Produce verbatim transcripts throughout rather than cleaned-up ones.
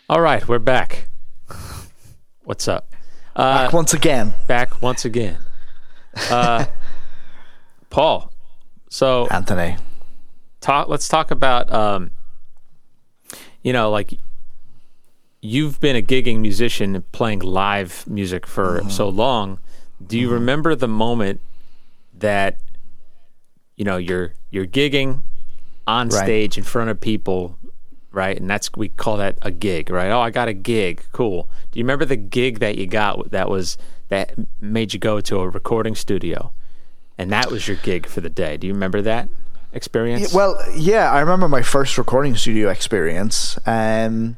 All right, we're back. What's up? Uh, Back once again. Back once again. Uh, Paul, so Anthony. talk. Let's talk about, um, you know, like you've been a gigging musician playing live music for mm-hmm. so long. Do you mm-hmm. remember the moment that, you know, you're you're gigging on right. stage in front of people, right? And that's, we call that a gig, right? Oh, I got a gig. Cool. Do you remember the gig that you got that was that made you go to a recording studio, and that was your gig for the day? Do you remember that experience? Yeah, well, yeah, I remember my first recording studio experience. Um,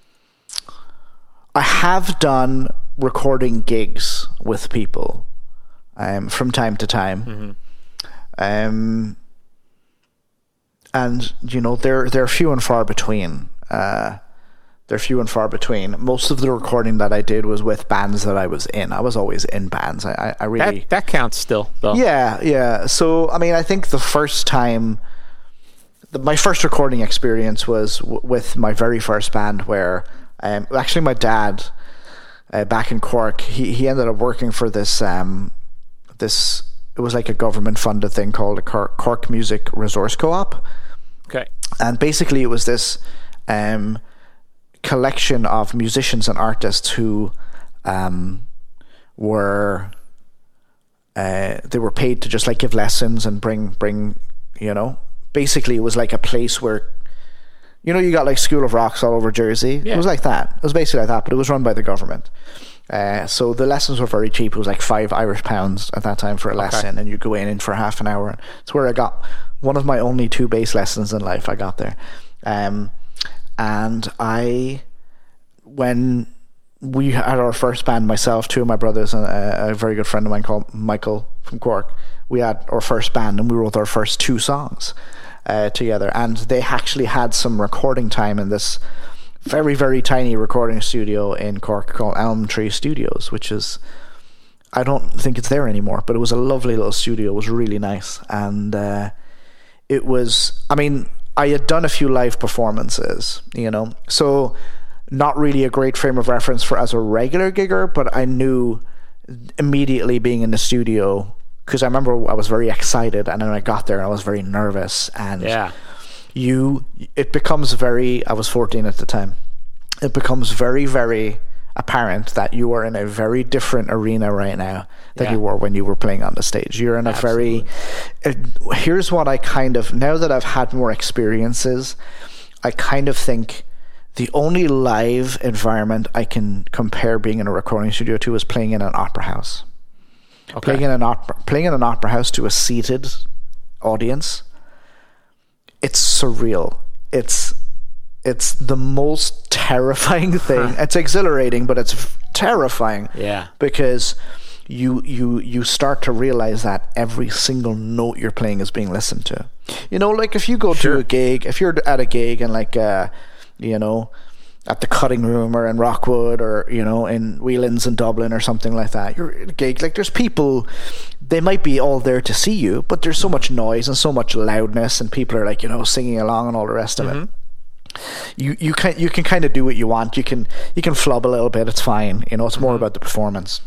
I have done recording gigs with people um, from time to time. Mm-hmm. Um, and you know, they're they're few and far between. Uh, they're few and far between. Most of the recording that I did was with bands that I was in. I was always in bands. I, I, I really that, that counts still, though. Yeah, yeah. So I mean, I think the first time, the, my first recording experience was w- with my very first band, where um, actually my dad, uh, back in Cork, he he ended up working for this um this. It was like a government-funded thing called a Cork, Cork Music Resource Co-op. Okay. And basically it was this um, collection of musicians and artists who um, were... Uh, they were paid to just like give lessons and bring, bring, you know... Basically it was like a place where... You know, you got like School of Rocks all over Jersey? Yeah. It was like that. It was basically like that, but it was run by the government. Uh, so the lessons were very cheap. It was like five Irish pounds at that time for a lesson, okay. And you go in, in for half an hour. It's where I got one of my only two bass lessons in life. I got there, um, and I, when we had our first band, myself, two of my brothers, and a, a very good friend of mine called Michael from Cork, we had our first band, and we wrote our first two songs uh, together. And they actually had some recording time in this very, very tiny recording studio in Cork called Elm Tree Studios, which is, I don't think it's there anymore, but it was a lovely little studio. It was really nice. And uh, it was, I mean, I had done a few live performances, you know, so not really a great frame of reference for as a regular gigger, but I knew immediately being in the studio, because I remember I was very excited, and then I got there and I was very nervous. And yeah. You, it becomes very, I was fourteen at the time, it becomes very, very apparent that you are in a very different arena right now than yeah. you were when you were playing on the stage. You're in a Absolutely. very, uh, here's what I kind of, now that I've had more experiences, I kind of think the only live environment I can compare being in a recording studio to is playing in an opera house. Okay. Playing in an opera, playing in an opera house to a seated audience. It's surreal. It's it's the most terrifying thing. It's exhilarating, but it's f- terrifying. Yeah. Because you you you start to realize that every single note you're playing is being listened to. You know, like if you go sure. to a gig, if you're at a gig and like uh, you know, at the Cutting Room or in Rockwood or, you know, in Whelan's in Dublin or something like that, you're at a gig, like there's people, they might be all there to see you, but there's so much noise and so much loudness, and people are like, you know, singing along and all the rest of mm-hmm. it. You you can you can kind of do what you want. You can you can flub a little bit. It's fine. You know, it's more mm-hmm. about the performance.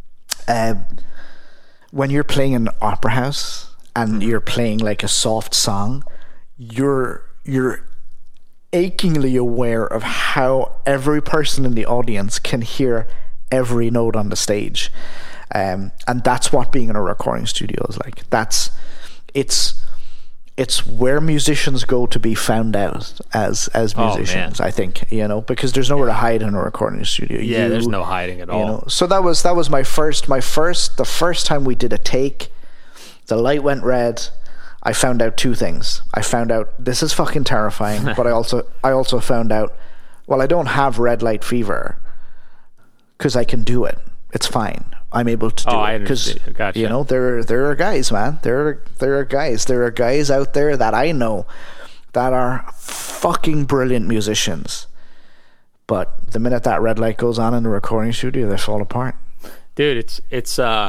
Um, when you're playing in an opera house and mm-hmm. you're playing like a soft song, you're you're achingly aware of how every person in the audience can hear every note on the stage, um, and that's what being in a recording studio is like. That's it's it's where musicians go to be found out as as musicians. Oh, I think, you know, because there's nowhere to hide in a recording studio. Yeah, you, there's no hiding at all. You know, so that was that was my first my first the first time we did a take. The light went red. I found out two things. I found out this is fucking terrifying, but I also I also found out, well, I don't have red light fever because I can do it. It's fine. I'm able to do oh, it because gotcha. you know there there are guys, man. There there are guys. There are guys out there that I know that are fucking brilliant musicians. But the minute that red light goes on in the recording studio, they fall apart. Dude, it's it's uh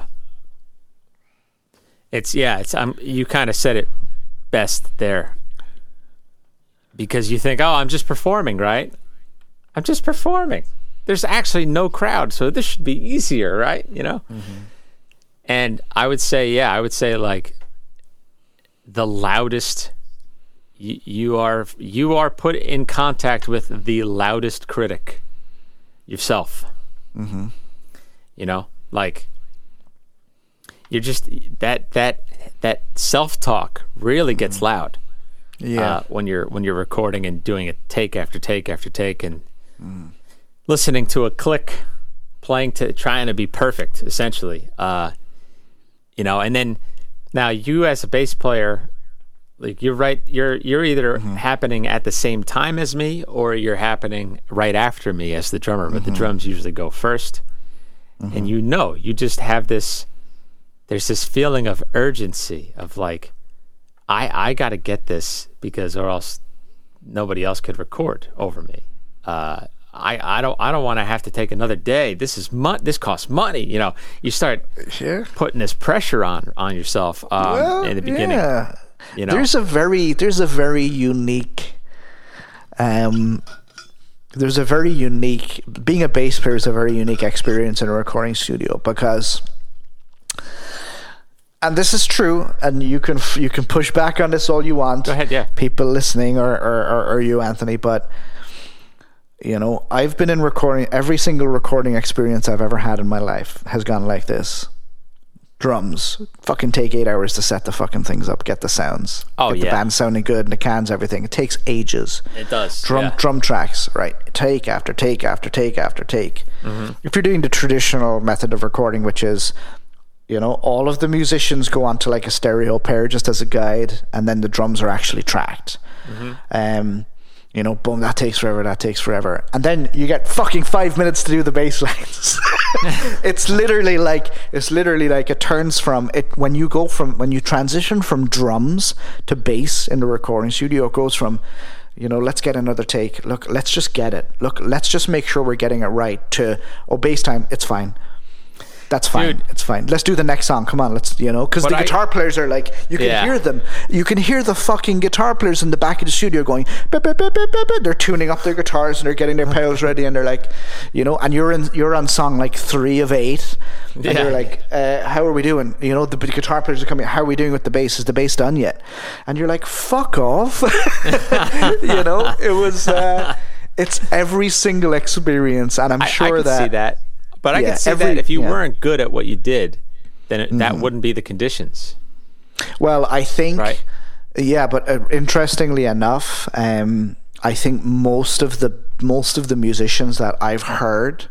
It's yeah, it's um, you kind of said it best there, because you think, oh, I'm just performing, right? I'm just performing. There's actually no crowd, so this should be easier, right? You know? Mm-hmm. And I would say, yeah, I would say like the loudest, you, you are you are put in contact with the loudest critic, yourself. Mm-hmm. You know, like you're just that that that self-talk really gets mm-hmm. loud. Yeah, uh, when you're when you're recording and doing it take after take after take and mm. listening to a click, playing to trying to be perfect, essentially. Uh, you know, and then now you as a bass player, like you're right, you're you're either mm-hmm. happening at the same time as me or you're happening right after me as the drummer. But mm-hmm. the drums usually go first, mm-hmm. and you know, you just have this. There's this feeling of urgency of like. I, I got to get this because or else nobody else could record over me. Uh, I, I don't I don't want to have to take another day. This is mo- this costs money. You know, you start sure. putting this pressure on on yourself um, well, in the beginning. Yeah. You know, there's a very there's a very unique. Um, there's a very unique being a bass player is a very unique experience in a recording studio because. And this is true, and you can you can push back on this all you want. Go ahead, yeah. People listening, or, or, or, or you, Anthony, but you know, I've been in recording. Every single recording experience I've ever had in my life has gone like this: drums, fucking take eight hours to set the fucking things up, get the sounds, oh get yeah, the band sounding good, and the cans, everything. It takes ages. It does. Drum yeah. drum tracks, right? Take after take after take after take. Mm-hmm. If you're doing the traditional method of recording, which is you know, all of the musicians go onto like a stereo pair just as a guide, and then the drums are actually tracked. Mm-hmm. Um, you know, boom, that takes forever, that takes forever. And then you get fucking five minutes to do the bass lines. It's literally like, it's literally like it turns from, it when you go from, when you transition from drums to bass in the recording studio, it goes from, you know, let's get another take. Look, let's just get it. Look, let's just make sure we're getting it right to, oh, bass time, it's fine. That's fine. Dude. It's fine. Let's do the next song. Come on, let's, you know, because the I, guitar players are like, you can yeah. hear them. You can hear the fucking guitar players in the back of the studio going, beep, beep, beep, beep, beep. They're tuning up their guitars and they're getting their pedals ready, and they're like, you know, and you're in, you're on song like three of eight, and yeah. you're like, uh, how are we doing? You know, the guitar players are coming. How are we doing with the bass? Is the bass done yet? And you're like, fuck off. You know, it was. Uh, it's every single experience, and I'm I, sure I can that. See that. But I yeah, can see every, that if you yeah. weren't good at what you did, then it, mm. that wouldn't be the conditions. Well, I think, right? yeah, but uh, interestingly enough, um, I think most of the most of the musicians that I've heard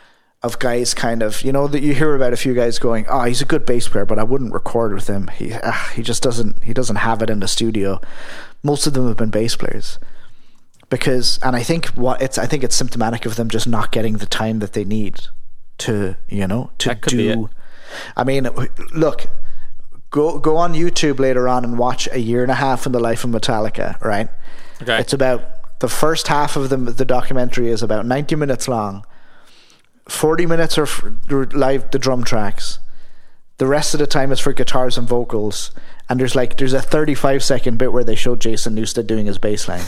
of guys kind of, you know, that you hear about a few guys going, oh, he's a good bass player, but I wouldn't record with him. He uh, he just doesn't he doesn't have it in the studio. Most of them have been bass players. Because, and I think what it's I think it's symptomatic of them just not getting the time that they need. To you know to do I mean look go go on YouTube later on and watch A Year and a Half in the Life of Metallica, right? Okay. It's about the first half of the the documentary is about ninety minutes long. forty minutes are for live the drum tracks. The rest of the time is for guitars and vocals, and there's like there's a thirty-five second bit where they show Jason Newsted doing his bass line.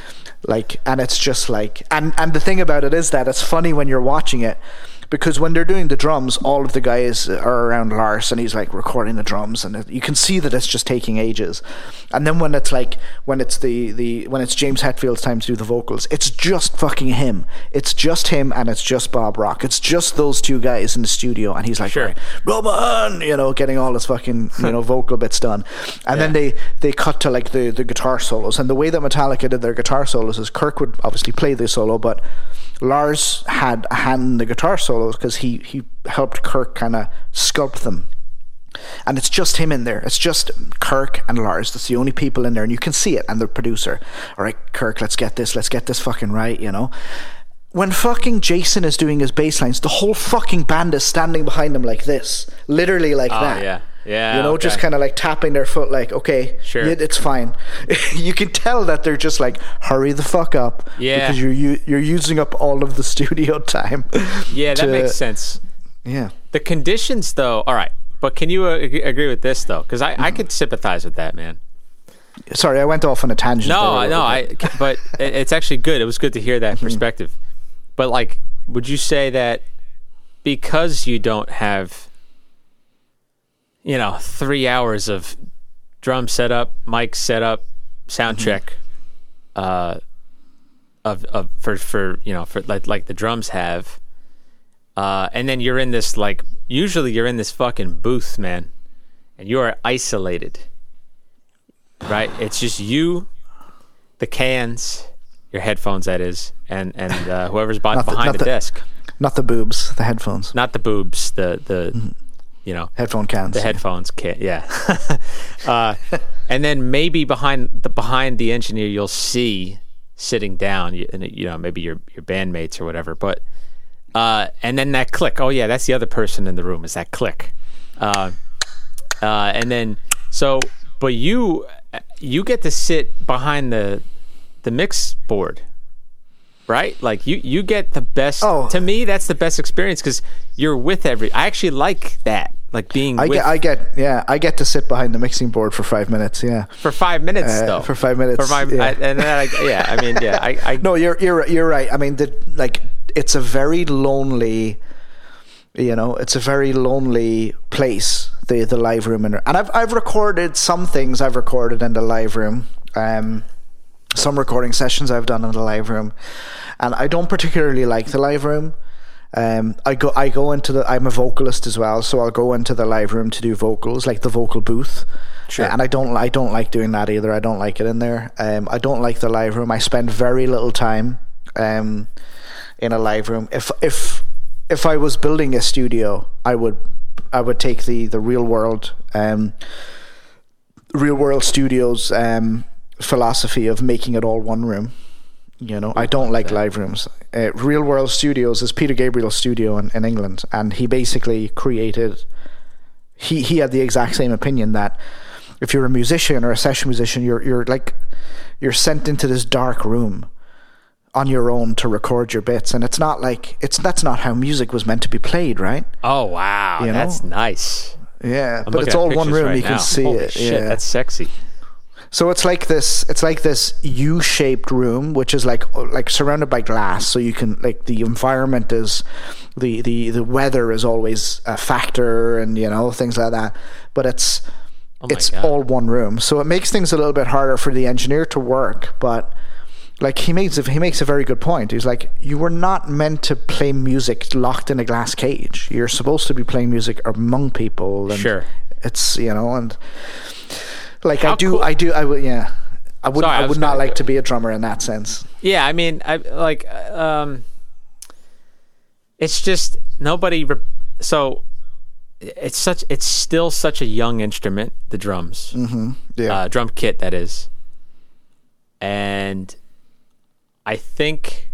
Like, and it's just like, and and the thing about it is that it's funny when you're watching it, because when they're doing the drums, all of the guys are around Lars, and he's like recording the drums, and it, you can see that it's just taking ages. And then when it's like when it's the, the when it's James Hetfield's time to do the vocals, it's just fucking him. It's just him, and it's just Bob Rock. It's just those two guys in the studio, and he's like, sure. Roman, you know, getting all his fucking you know vocal bits done. And yeah. then they they cut to like the the guitar solos, and the way that Metallica did their guitar solos is Kirk would obviously play the solo, but Lars had a hand in the guitar solos because he, he helped Kirk kind of sculpt them. And it's just him in there. It's just Kirk and Lars. That's the only people in there. And you can see it. And the producer. All right, Kirk, let's get this. Let's get this fucking right, you know. When fucking Jason is doing his bass lines, the whole fucking band is standing behind him like this. Literally like oh, that. yeah. Yeah, you know, okay. just kind of like tapping their foot like, okay, sure. yeah, it's fine. You can tell that they're just like, hurry the fuck up. Yeah. Because you're you're using up all of the studio time. Yeah, to, that makes sense. Yeah. The conditions, though, all right. But can you uh, agree with this, though? Because I, mm. I could sympathize with that, man. Sorry, I went off on a tangent. No, no, I. But it's actually good. It was good to hear that mm-hmm. perspective. but like, would you say that because you don't have, you know, three hours of drum setup, mic setup, sound mm-hmm. check, uh, of of for for you know for like like the drums have, uh, and then you're in this like usually you're in this fucking booth, man, and you are isolated, right? It's just you, the cans, your headphones, that is, and and uh, whoever's by, the, behind the, the desk. Not the boobs, the headphones. Not the boobs, the the mm-hmm. you know headphone cans. The yeah. headphones can yeah. uh, and then maybe behind the behind the engineer, you'll see sitting down, you, you know, maybe your your bandmates or whatever. But uh, and then that click. Oh yeah, that's the other person in the room. Is that click? Uh, uh, and then so, but you you get to sit behind the the mix board. Right? Like you, you get the best. Oh. To me, that's the best experience because you're with every. I actually like that, like being. I with, get, I get, yeah, I get to sit behind the mixing board for five minutes. Yeah, for five minutes uh, though. For five minutes. For five, yeah. I, and then I, yeah, I mean, yeah, I, I. No, you're, you're, you're right. I mean, the like, it's a very lonely. You know, it's a very lonely place. The the live room, and and I've I've recorded some things. I've recorded in the live room. Um. Some recording sessions I've done in the live room, and I don't particularly like the live room. Um, I go, I go into the. I'm a vocalist as well, so I'll go into the live room to do vocals, like the vocal booth. Sure. And I don't, I don't like doing that either. I don't like it in there. Um, I don't like the live room. I spend very little time, um, in a live room. If if if I was building a studio, I would, I would take the the real world, um, real world studios, um. philosophy of making it all one room. You know, I don't like live rooms. Uh, Real World Studios is Peter Gabriel's studio in, in England, and he basically created. He he had the exact same opinion that if you're a musician or a session musician, you're you're like you're sent into this dark room on your own to record your bits, and it's not like it's that's not how music was meant to be played, right? Oh wow, you know? That's nice. Yeah, I'm but it's all one room. Right you can now. see Holy it. Shit, yeah, that's sexy. So it's like this. It's like this U-shaped room, which is like like surrounded by glass. So you can like the environment is, the the the weather is always a factor, and you know things like that. But it's oh it's God. all one room, so it makes things a little bit harder for the engineer to work. But like he makes a, he makes a very good point. He's like, you were not meant to play music locked in a glass cage. You're supposed to be playing music among people. And sure. It's you know and. Like How I do, cool. I do, I would, yeah. I would, Sorry, I, I would gonna, not like to be a drummer in that sense. Yeah, I mean, I like, um, it's just nobody. Re- so it's such, it's still such a young instrument, the drums, mm-hmm. yeah, uh, drum kit that is, and I think,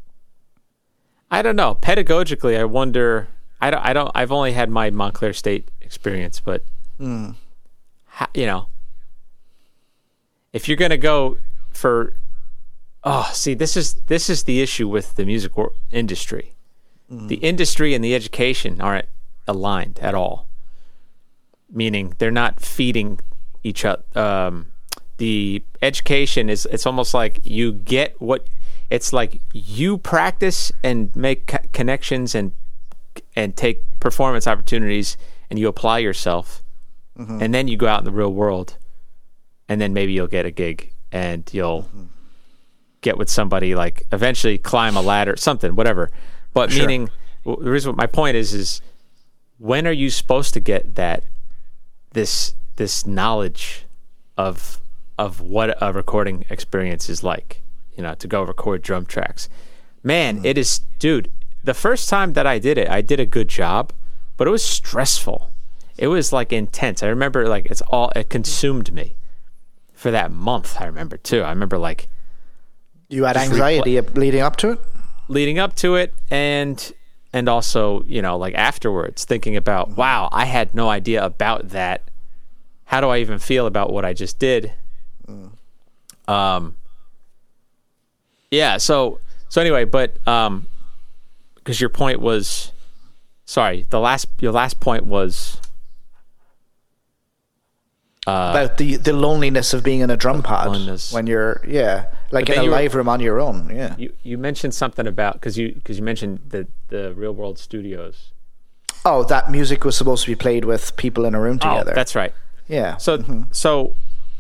I don't know. Pedagogically, I wonder. I don't. I don't. I've only had my Montclair State experience, but mm. how, you know. If you're going to go for, oh, see, this is this is the issue with the music industry. Mm. The industry and the education aren't aligned at all. Meaning they're not feeding each other. Um, the education is, it's almost like you get what, it's like you practice and make co- connections and and take performance opportunities and you apply yourself. Mm-hmm. And then you go out in the real world. And then maybe you'll get a gig and you'll mm-hmm. get with somebody, like eventually climb a ladder, something, whatever. But sure. meaning, well, the reason my point is, is when are you supposed to get that, this, this knowledge of, of what a recording experience is like, you know, to go record drum tracks, man, mm-hmm. it is, dude, the first time that I did it, I did a good job, but it was stressful. It was like intense. I remember like it's all, it consumed me. For that month, I remember too. I remember like you had anxiety repl- leading up to it, leading up to it, and and also you know like afterwards, thinking about wow, I had no idea about that. How do I even feel about what I just did? Mm. Um. Yeah. So so anyway, but um, because your point was, sorry, the last your last point was. uh, about the the loneliness of being in a drum pod loneliness. when you're yeah like But in a you were- live room on your own. Yeah. You you mentioned something about because you because you mentioned the the Real World Studios. Oh, that music was supposed to be played with people in a room together. Oh, that's right. yeah. So Mhm. so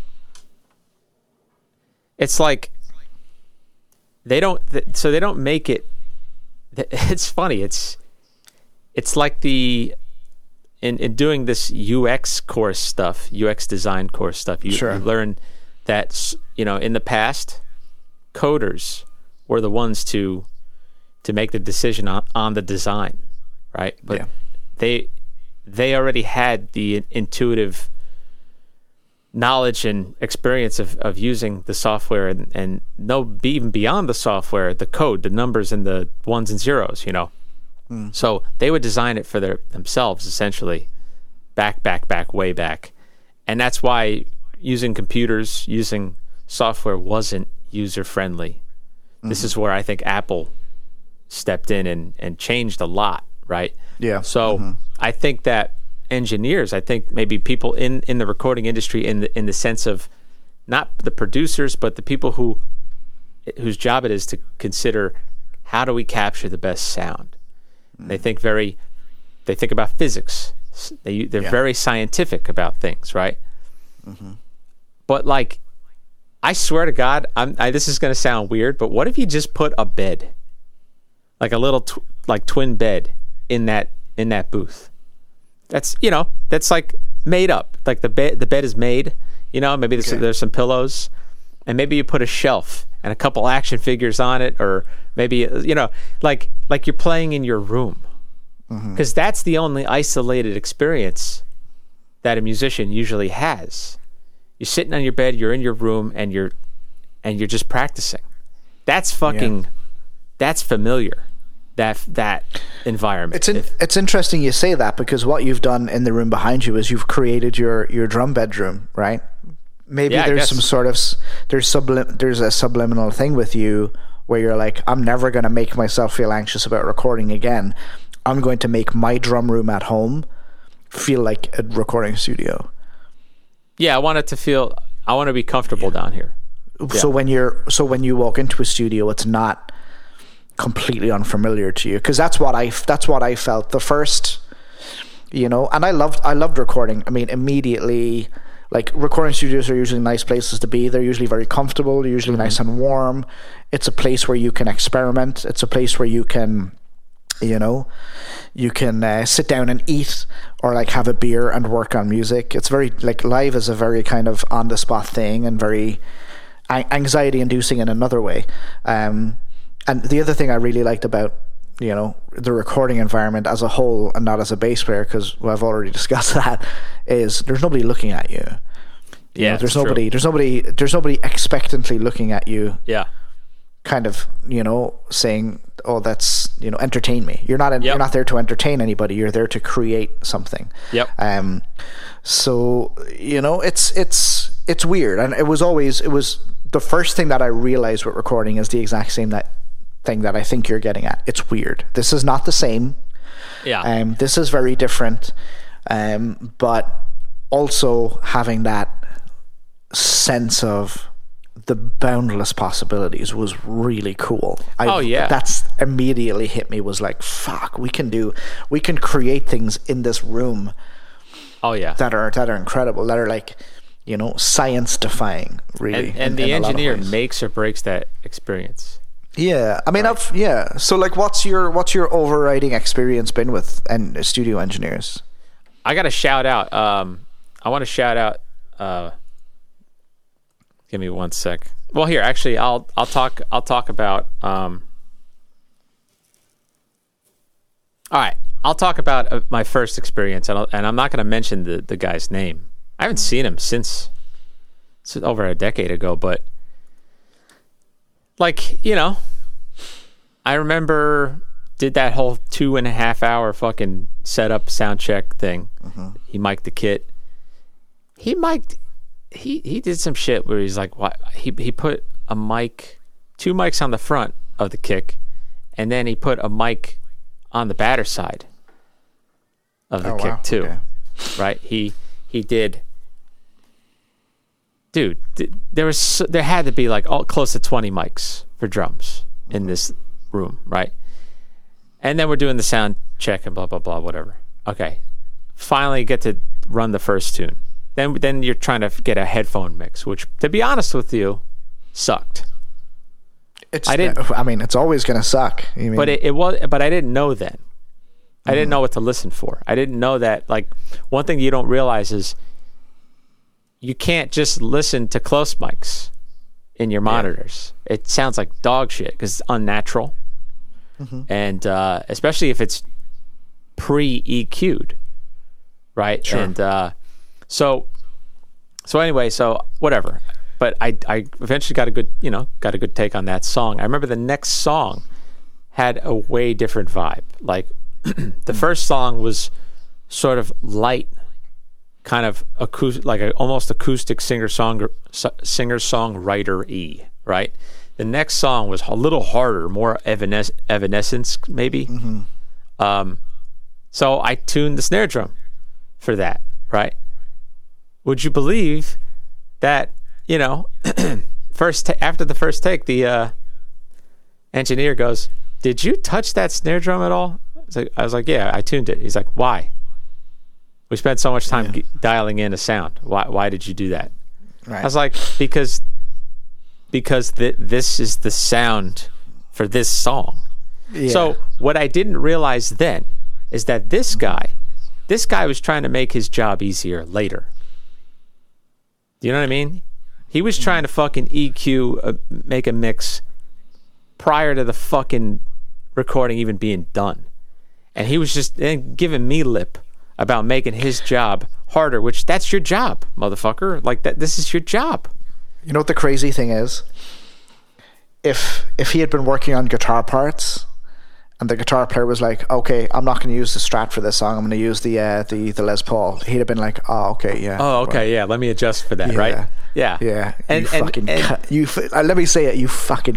it's like they don't. th- So they don't make it. th- It's funny. It's it's like the in in doing this U X course stuff, U X design course stuff. You, Sure. you learn that s- you know in the past, coders were the ones to to make the decision on, on the design, right? But Yeah. they they already had the intuitive knowledge and experience of, of using the software and, and no be even beyond the software, the code, the numbers and the ones and zeros, you know. Mm. So they would design it for their themselves essentially, back, back, back, way back. And that's why using computers, using software wasn't user friendly. Mm. This is where I think Apple stepped in and, and changed a lot, right? Yeah. So Mhm. I think that engineers, I think maybe people in, in the recording industry in the in the sense of not the producers, but the people who whose job it is to consider how do we capture the best sound. Mm. They think very they think about physics. They they're Yeah. very scientific about things, right? Mm-hmm. But like, I swear to God, I'm I, this is going to sound weird, but what if you just put a bed, like a little tw- like twin bed, in that in that booth? That's you know that's like made up. Like the bed the bed is made. You know maybe there's Okay. there's some pillows, and maybe you put a shelf and a couple action figures on it, or maybe you know like like you're playing in your room, because that's the only isolated experience that a musician usually has. You're sitting on your bed, you're in your room, and you're and you're just practicing. That's fucking that's familiar. That that environment. It's in, If- it's interesting you say that, because what you've done in the room behind you is you've created your, your drum bedroom, right? Maybe Yeah, I there's guess. some sort of s- there's sublim there's a subliminal thing with you where you're like, I'm never going to make myself feel anxious about recording again. I'm going to make my drum room at home feel like a recording studio. yeah, I want it to feel. I want to be comfortable down here. So when you're so when you walk into a studio, it's not completely unfamiliar to you, because that's what I that's what I felt the first, you know. And I loved I loved recording. I mean, immediately, like, recording studios are usually nice places to be. They're usually very comfortable. They're usually nice and warm. It's a place where you can experiment. It's a place where you can, you know, you can uh, sit down and eat, or like have a beer and work on music. It's very like live is a very kind of on the spot thing, and very anxiety inducing in another way. Um, and the other thing I really liked about, you know, the recording environment as a whole, and not as a bass player, because well, I've already discussed that, is there's nobody looking at you. You Yeah, know, there's it's true. nobody, there's nobody, there's nobody expectantly looking at you, Yeah, kind of, you know, saying, "Oh, that's, you know, entertain me." You're not, Yep. you're not there to entertain anybody. You're there to create something. Yep. Um, so you know, it's it's it's weird, and it was always it was the first thing that I realized with recording is the exact same that thing that I think you're getting at. It's weird. This is not the same. yeah, Um, this is very different. Um, but also having that sense of the boundless possibilities was really cool. I, Oh, yeah. That's immediately hit me, was like, fuck, we can do, we can create things in this room oh yeah. that are, that are incredible, that are like, you know, science defying, really. and and in- the in a lot of engineer ways. makes or breaks that experience. Yeah, I mean, I've yeah. So, like, what's your what's your overriding experience been with and studio engineers? I got to shout out. Um, I want to shout out. Uh, give me one sec. Well, here, actually, I'll I'll talk. I'll talk about. Um, all right, I'll talk about uh, my first experience, and I'll, and I'm not going to mention the the guy's name. I haven't seen him since, since over a decade ago, but like you know, I remember did that whole two and a half hour fucking setup sound check thing. Mm-hmm. He mic'd the kit. He mic'd. He he did some shit where he's like, what? He he put a mic, two mics on the front of the kick, and then he put a mic on the batter side of the Oh, kick wow. too. Okay. Right? He he did dude, th- there was so, there had to be like all, close to twenty mics for drums in this room, right? And then we're doing the sound check and blah blah blah, whatever. Okay, finally get to run the first tune. Then then you're trying to get a headphone mix, which, to be honest with you, sucked. It's. I didn't. I mean, it's always gonna suck. You mean, but it, it was. But I didn't know then. I didn't know what to listen for. I didn't know that. Like, one thing you don't realize is you can't just listen to close mics in your monitors. Yeah. It sounds like dog shit because it's unnatural, mm-hmm. and uh, especially if it's pre-E Q'd, right? Sure. And uh, so, so anyway, so whatever. But I, I eventually got a good, you know, got a good take on that song. I remember the next song had a way different vibe. Like, the first song was sort of light, kind of acoustic, like a almost acoustic singer song singer songwriter y, right? The next song was a little harder, more evanes- evanescence maybe. Mm-hmm. Um, so I tuned the snare drum for that, right? Would you believe that? You know, first ta- after the first take, the uh, engineer goes, "Did you touch that snare drum at all?" Like, I was like, "Yeah, I tuned it." He's like, "Why? We spent so much time yeah. g- dialing in a sound. Why? Why did you do that?" Right. I was like, "Because, because th- this is the sound for this song." Yeah. So what I didn't realize then is that this guy, this guy was trying to make his job easier later. Do you know what I mean? He was trying to fucking E Q, uh, make a mix prior to the fucking recording even being done. And he was just eh, giving me lip about making his job harder, which that's your job, motherfucker. Like, that. This is your job. You know what the crazy thing is? If if he had been working on guitar parts and the guitar player was like, okay, I'm not going to use the Strat for this song, I'm going to use the uh, the the Les Paul, he'd have been like, oh, okay, yeah. Oh, okay, well, yeah, let me adjust for that, yeah, right? Yeah. Yeah. And, you and, fucking... and, cu- you, uh, let me say it, you fucking...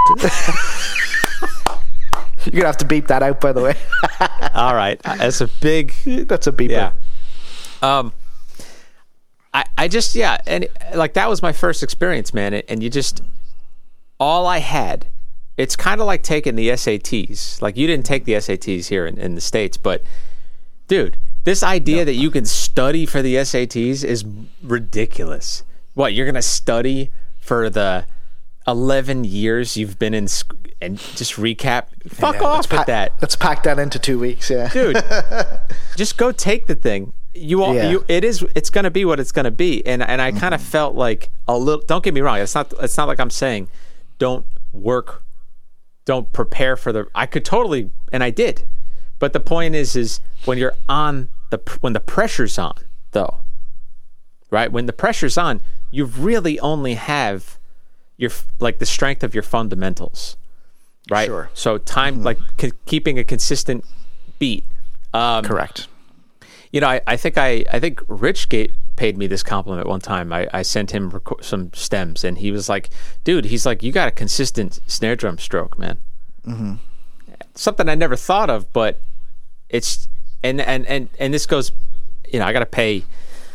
You're going to have to beep that out, by the way. All right. That's a big... That's a beeper. Yeah. Um, I, I just, yeah, and like, that was my first experience, man, and you just... All I had... It's kind of like taking the S A Ts. Like, you didn't take the S A Ts here in, in the States, but, dude, this idea no. that you can study for the S A Ts is ridiculous. What, you're going to study for the eleven years you've been in sc- and just recap? Fuck yeah, off with pa- that. Let's pack that into two weeks, yeah. Dude, just go take the thing. You all, yeah. you, it is, it's going to be what it's going to be. And and I mm-hmm. kind of felt like a little, don't get me wrong, it's not, it's not like I'm saying don't work, don't prepare for the, I could totally, and I did. But the point is, is when you're on the, when the pressure's on, though, right? When the pressure's on, you really only have your, like, the strength of your fundamentals, right? Sure. So time, mm-hmm. like c- keeping a consistent beat. Um, Correct. You know, I, I think I, I think Rich Gate paid me this compliment one time. I, I sent him rec- some stems, and he was like, dude, he's like, you got a consistent snare drum stroke, man. Mm-hmm. Something I never thought of, but it's, and, and, and, and this goes, you know, I got to pay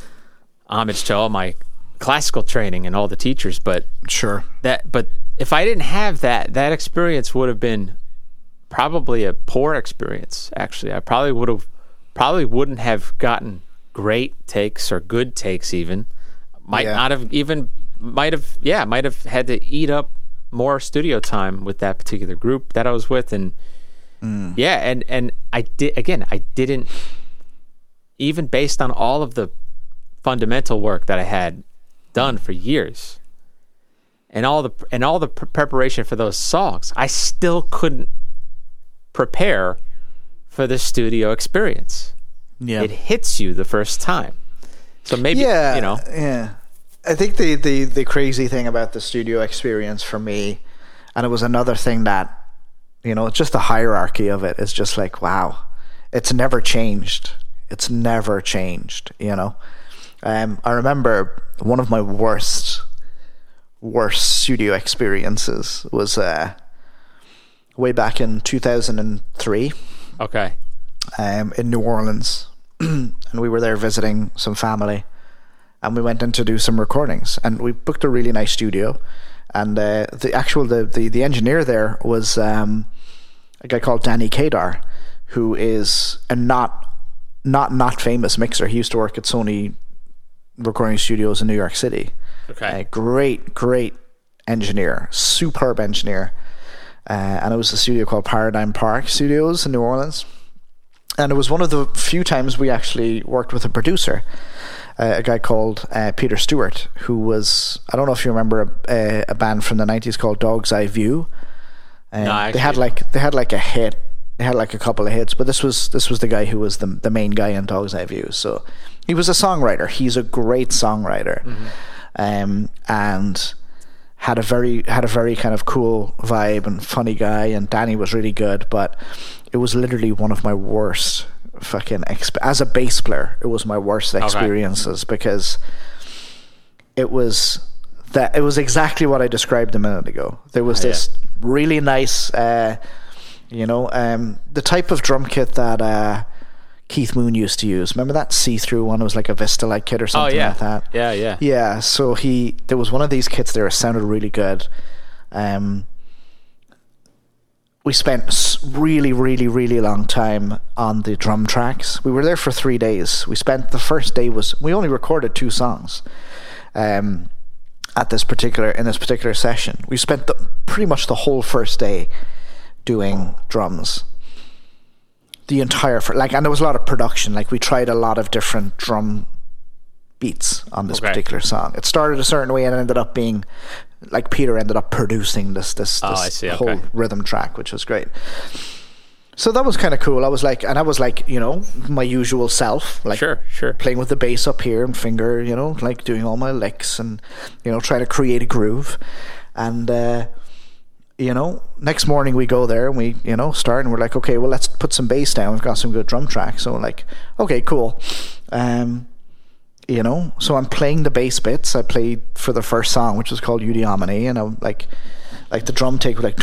homage to all my classical training and all the teachers, but sure that, but if I didn't have that, that experience would have been probably a poor experience. Actually, I probably would have, probably wouldn't have gotten great takes or good takes even. Might yeah. not have even, might have, yeah, might have had to eat up more studio time with that particular group that I was with. And mm. yeah, and, and I did, again, I didn't, even based on all of the fundamental work that I had done for years and all the, and all the pre- preparation for those songs, I still couldn't prepare for the studio experience. Yeah. It hits you the first time. So maybe, yeah, you know. Yeah. I think the, the, the crazy thing about the studio experience for me, and it was another thing that, you know, it's just the hierarchy of it. It's just like, wow, it's never changed. It's never changed, you know. Um, I remember one of my worst, worst studio experiences was uh, way back in two thousand three. Okay. Um, in New Orleans. And we were there visiting some family. and we went in to do some recordings, and we booked a really nice studio. And uh, the actual the, the the engineer there was um, a guy called Danny Kadar, who is a not not not famous mixer. He used to work at Sony recording studios in New York City. Okay, uh, great great engineer, superb engineer. Uh, and it was a studio called Paradigm Park Studios in New Orleans. And it was one of the few times we actually worked with a producer, uh, a guy called uh, Peter Stewart, who was, I don't know if you remember a, a band from the nineties called Dog's Eye View. Um, no, actually, they had like they had like a hit, they had like a couple of hits, but this was this was the guy who was the the main guy in Dog's Eye View. So he was a songwriter. He's a great songwriter, mm-hmm. um, and had a very had a very kind of cool vibe and funny guy. And Danny was really good, but it was literally one of my worst fucking exp- as a bass player. It was my worst experiences, okay. Because it was that it was exactly what I described a minute ago. There was oh, this yeah. really nice, uh, you know, um, the type of drum kit that uh, Keith Moon used to use. Remember that see-through one? It was like a Vista-like kit or something oh, yeah. like that. Yeah, yeah, yeah. So he there was one of these kits there. It sounded really good. Um, we spent really, really, really long time on the drum tracks. We were there for three days. We spent the first day was we only recorded two songs. Um, at this particular in this particular session, we spent the, pretty much the whole first day doing drums. The entire like, and there was a lot of production. Like we tried a lot of different drum beats on this okay. particular song. It started a certain way and it ended up being like Peter ended up producing this this, this oh, I see. whole okay. rhythm track, which was great. So that was kind of cool. I was like, and I was like, you know, my usual self, like sure, sure. playing with the bass up here and finger, you know, like doing all my licks and, you know, trying to create a groove. And, uh, you know, next morning we go there and we, you know, start and we're like, okay, well, let's put some bass down. We've got some good drum tracks. So like, okay, cool. Um, you know, so I'm playing the bass bits. I played for the first song, which was called Eudaimonie, and I'm like, like the drum take was like,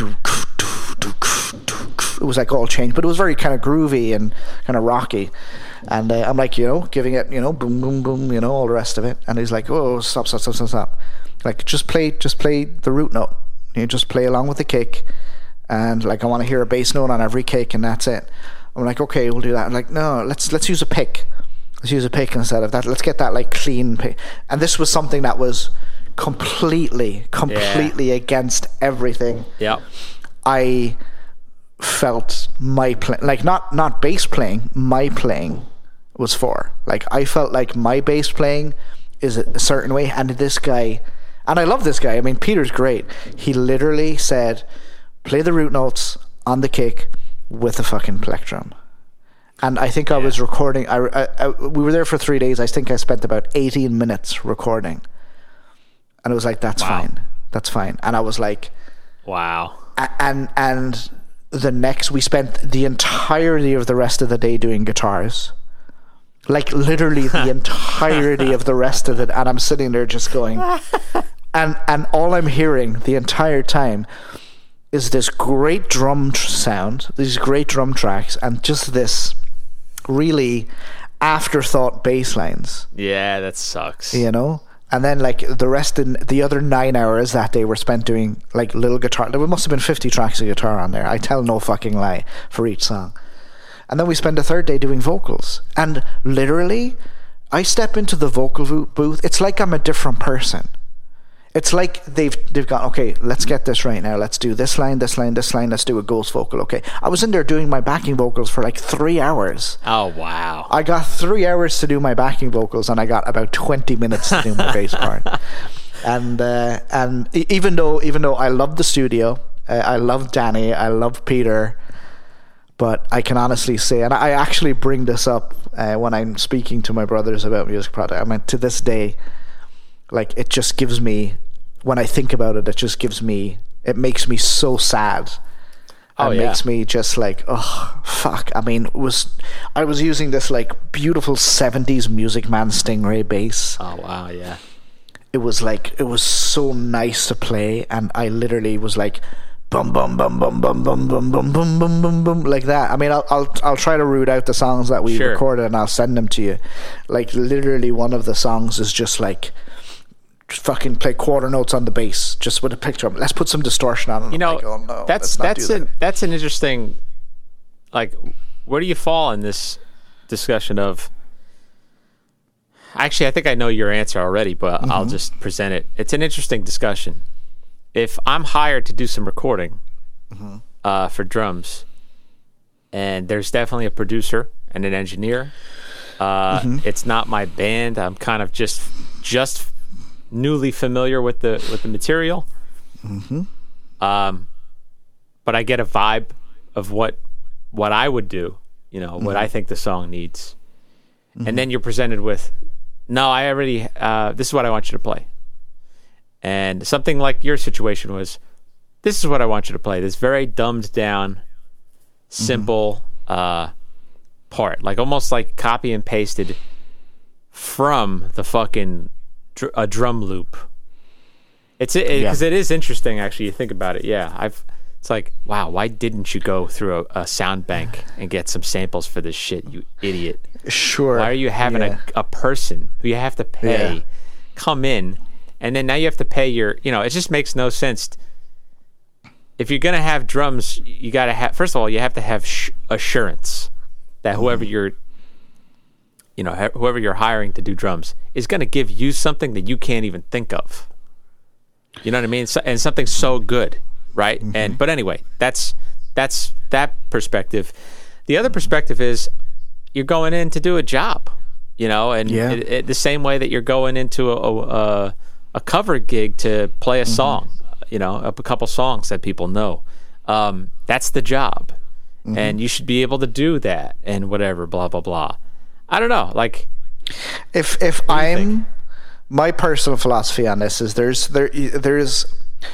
it was like all changed, but it was very kind of groovy and kind of rocky. And uh, I'm like, you know, giving it, you know, boom, boom, boom, you know, all the rest of it. And he's like, oh, stop, stop, stop, stop, stop. Like, just play, just play the root note. You know, just play along with the kick. And like, I want to hear a bass note on every kick, and that's it. I'm like, okay, we'll do that. I'm like, no, let's let's use a pick. Let's use a pick instead of that. Let's get that like clean pick. And this was something that was completely, completely yeah. against everything. Yeah. I felt my play, like not not bass playing, my playing was for. Like I felt like my bass playing is a certain way, and this guy, and I love this guy. I mean, Peter's great. He literally said, "Play the root notes on the kick with a fucking plectrum." And I think yeah. I was recording. I, I, I we were there for three days. I think I spent about eighteen minutes recording, and it was like, "That's wow. fine, that's fine." And I was like, "Wow." And and the next, we spent the entirety of the rest of the day doing guitars, like literally the entirety of the rest of it. And I'm sitting there just going, and and all I'm hearing the entire time is this great drum tr- sound, these great drum tracks, and just this really afterthought bass lines. Yeah, that sucks. You know? And then like the rest in the other nine hours that day were spent doing like little guitar. There must have been fifty tracks of guitar on there. I tell no fucking lie for each song. And then we spent a third day doing vocals. And literally, I step into the vocal booth. It's like I'm a different person. It's like they've they've gone, okay, let's get this right now. Let's do this line, this line, this line. Let's do a ghost vocal. Okay. I was in there doing my backing vocals for like three hours. Oh, wow. I got three hours to do my backing vocals, and I got about twenty minutes to do my bass part. And uh, and even though even though I love the studio, uh, I love Danny, I love Peter, but I can honestly say, and I actually bring this up uh, when I'm speaking to my brothers about music product. I mean, to this day, like it just gives me. When I think about it, it just gives me, it makes me so sad. Oh, it yeah. makes me just like, oh, fuck. I mean, it was I was using this like beautiful seventies Music Man Stingray bass. Oh, wow, yeah. It was like, it was so nice to play, and I literally was like bum bum bum bum bum bum bum bum bum bum bum bum like that. I mean, I'll I'll I'll try to root out the songs that we Sure. recorded and I'll send them to you. Like literally, one of the songs is just like just fucking play quarter notes on the bass, just with a picture. Let's put some distortion on it. You know, like, oh, no, that's that's that. an that's an interesting. Like, where do you fall in this discussion of? Actually, I think I know your answer already, but mm-hmm. I'll just present it. It's an interesting discussion. If I'm hired to do some recording mm-hmm. uh, for drums, and there's definitely a producer and an engineer, uh, mm-hmm. it's not my band. I'm kind of just just newly familiar with the with the material, mm-hmm. um, but I get a vibe of what what I would do. You know, mm-hmm. what I think the song needs, mm-hmm. and then you're presented with, no, I already. Uh, this is what I want you to play. And something like your situation was, this is what I want you to play. This very dumbed down, simple mm-hmm. uh, part. Like almost like copy and pasted from the fucking dr- a drum loop. It's it because it, yeah. it is interesting actually. You think about it. Yeah, I've. It's like, wow, why didn't you go through a, a sound bank and get some samples for this shit, you idiot? Sure. Why are you having yeah. a, a person who you have to pay yeah. come in? And then now you have to pay your, you know, it just makes no sense. If you're going to have drums, you got to have, first of all, you have to have sh- assurance that whoever mm. you're, you know, ha- whoever you're hiring to do drums is going to give you something that you can't even think of. You know what I mean? So, and something so good, right? Mm-hmm. And, but anyway, that's, that's that perspective. The other perspective is you're going in to do a job, you know, and yeah. it, it, the same way that you're going into a, a, a a cover gig to play a mm-hmm. song, you know, a, a couple songs that people know. Um, that's the job. Mm-hmm. And you should be able to do that and whatever, blah, blah, blah. I don't know. Like, if, if I'm, my personal philosophy on this is there's, there, there's,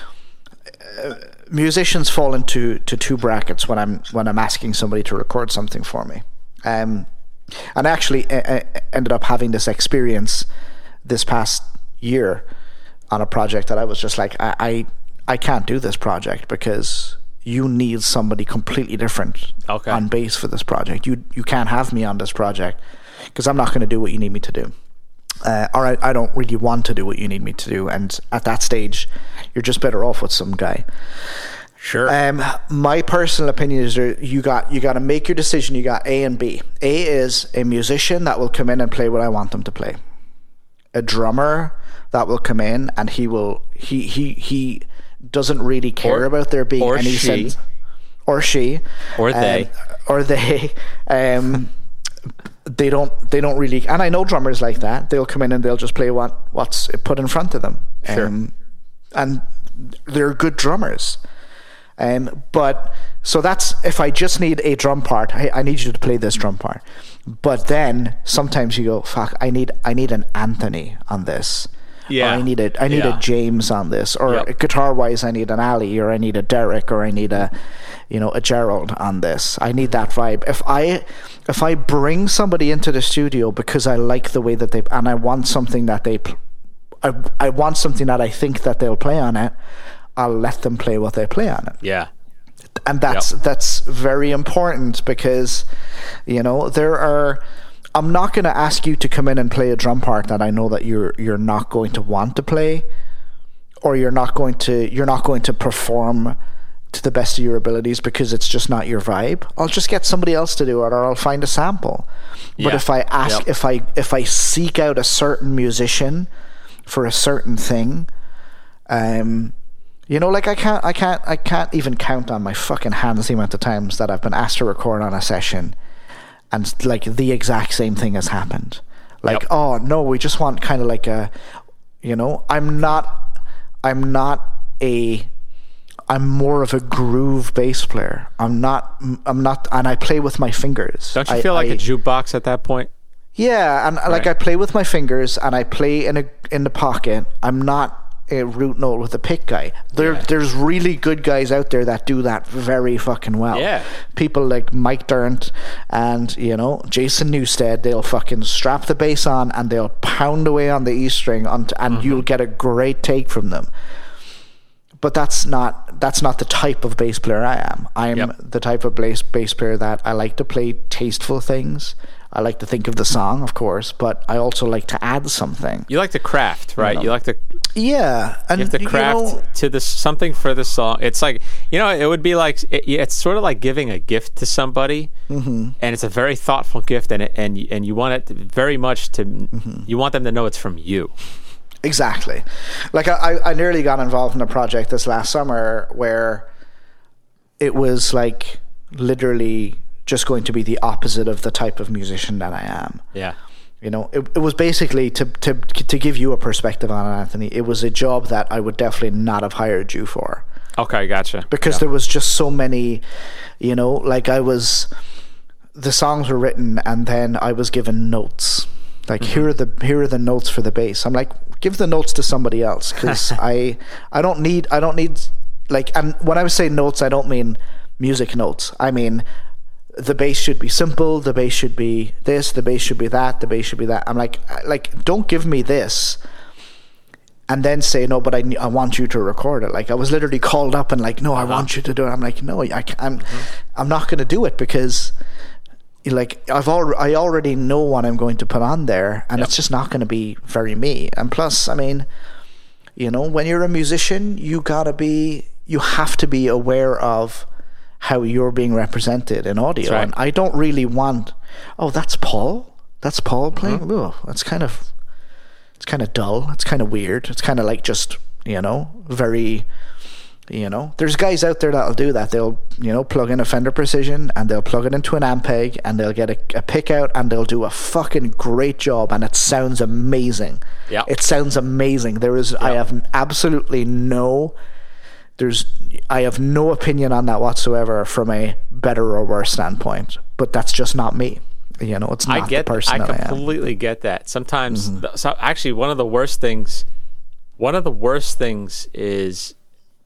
uh, musicians fall into, to two brackets when I'm, when I'm asking somebody to record something for me. Um, and I actually uh, ended up having this experience this past year on a project that I was just like, I, I, I can't do this project because you need somebody completely different okay. on bass for this project. You you can't have me on this project because I'm not going to do what you need me to do. Uh, or I, I don't really want to do what you need me to do. And at that stage, you're just better off with some guy. Sure. Um, my personal opinion is there, you got you got to make your decision. You got A and B. A is a musician that will come in and play what I want them to play. A drummer that will come in and he will he he he doesn't really care or, about there being or any she. sense or she or um, they or they um they don't they don't really, and I know drummers like that. They'll come in and they'll just play what what's put in front of them. Sure. Um, and they're good drummers. Um, but so that's if I just need a drum part, hey, I need you to play this drum part. But then sometimes you go, fuck, I need I need an Anthony on this. Yeah. Or I need a I need yeah. a James on this. Or yep. guitar wise I need an Ali, or I need a Derek, or I need a you know, a Gerald on this. I need that vibe. If I if I bring somebody into the studio because I like the way that they, and I want something that they I I want something that I think that they'll play on it, I'll let them play what they play on it. Yeah. And that's yep. that's very important because, you know, there are, I'm not going to ask you to come in and play a drum part that I know that you're you're not going to want to play, or you're not going to you're not going to perform to the best of your abilities because it's just not your vibe. I'll just get somebody else to do it, or I'll find a sample. Yeah. But if I ask yep. if I if I seek out a certain musician for a certain thing, um you know, like I can't, I can't, I can't even count on my fucking hands the amount of times that I've been asked to record on a session, and like the exact same thing has happened. Like, yep. oh no, we just want kind of like a, you know, I'm not, I'm not a, I'm more of a groove bass player. I'm not, I'm not, and I play with my fingers. Don't you I, feel like I, a jukebox at that point? Yeah, and right. like I play with my fingers, and I play in a in the pocket. I'm not a root note with a pick guy. There, yeah. There's really good guys out there that do that very fucking well. Yeah. People like Mike Durant and, you know, Jason Newsted, they'll fucking strap the bass on and they'll pound away on the E string, on t- and mm-hmm. you'll get a great take from them. but that's not that's not the type of bass player I am. I'm Yep. the type of bass bass player that I like to play tasteful things. I like to think of the song, of course, but I also like to add something. You like to craft, right? You know. You like to Yeah, and you have to you craft know, to this something for the song. It's like, you know, it would be like it, it's sort of like giving a gift to somebody, mm-hmm. and it's a very thoughtful gift, and it, and and you want it to, very much to mm-hmm. you want them to know it's from you. Exactly. Like I, I nearly got involved in a project this last summer where it was like literally just going to be the opposite of the type of musician that I am. Yeah. You know, it, it was basically to, to to give you a perspective on it, Anthony. It was a job that I would definitely not have hired you for. Okay, gotcha. Because yeah. there was just so many, you know, like I was, the songs were written and then I was given notes. Like mm-hmm. here are the here are the notes for the bass. I'm like, give the notes to somebody else because I I don't need I don't need like. And when I was saying notes, I don't mean music notes. I mean, the bass should be simple, the bass should be this, the bass should be that, the bass should be that. I'm like, like don't give me this and then say, no, but I, I want you to record it. Like I was literally called up and like, no, I uh-huh. want you to do it. I'm like, no, I can't, I'm, mm-hmm. I'm not going to do it because like I've al- I already know what I'm going to put on there and yep. it's just not going to be very me. And plus, I mean, you know, when you're a musician, you gotta be, you have to be aware of how you're being represented in audio. Right. And I don't really want, oh, that's Paul? That's Paul playing? Mm-hmm. Oh, that's kind of, it's kind of dull. It's kind of weird. It's kind of like just, you know, very, you know, there's guys out there that'll do that. They'll, you know, plug in a Fender Precision and they'll plug it into an Ampeg and they'll get a, a pick out and they'll do a fucking great job and it sounds amazing. Yeah. It sounds amazing. There is, yep. I have absolutely no... There's, I have no opinion on that whatsoever from a better or worse standpoint, but that's just not me. You know, it's not I get, the person I that I am. completely get that. Sometimes, mm-hmm. so actually, one of the worst things, one of the worst things is,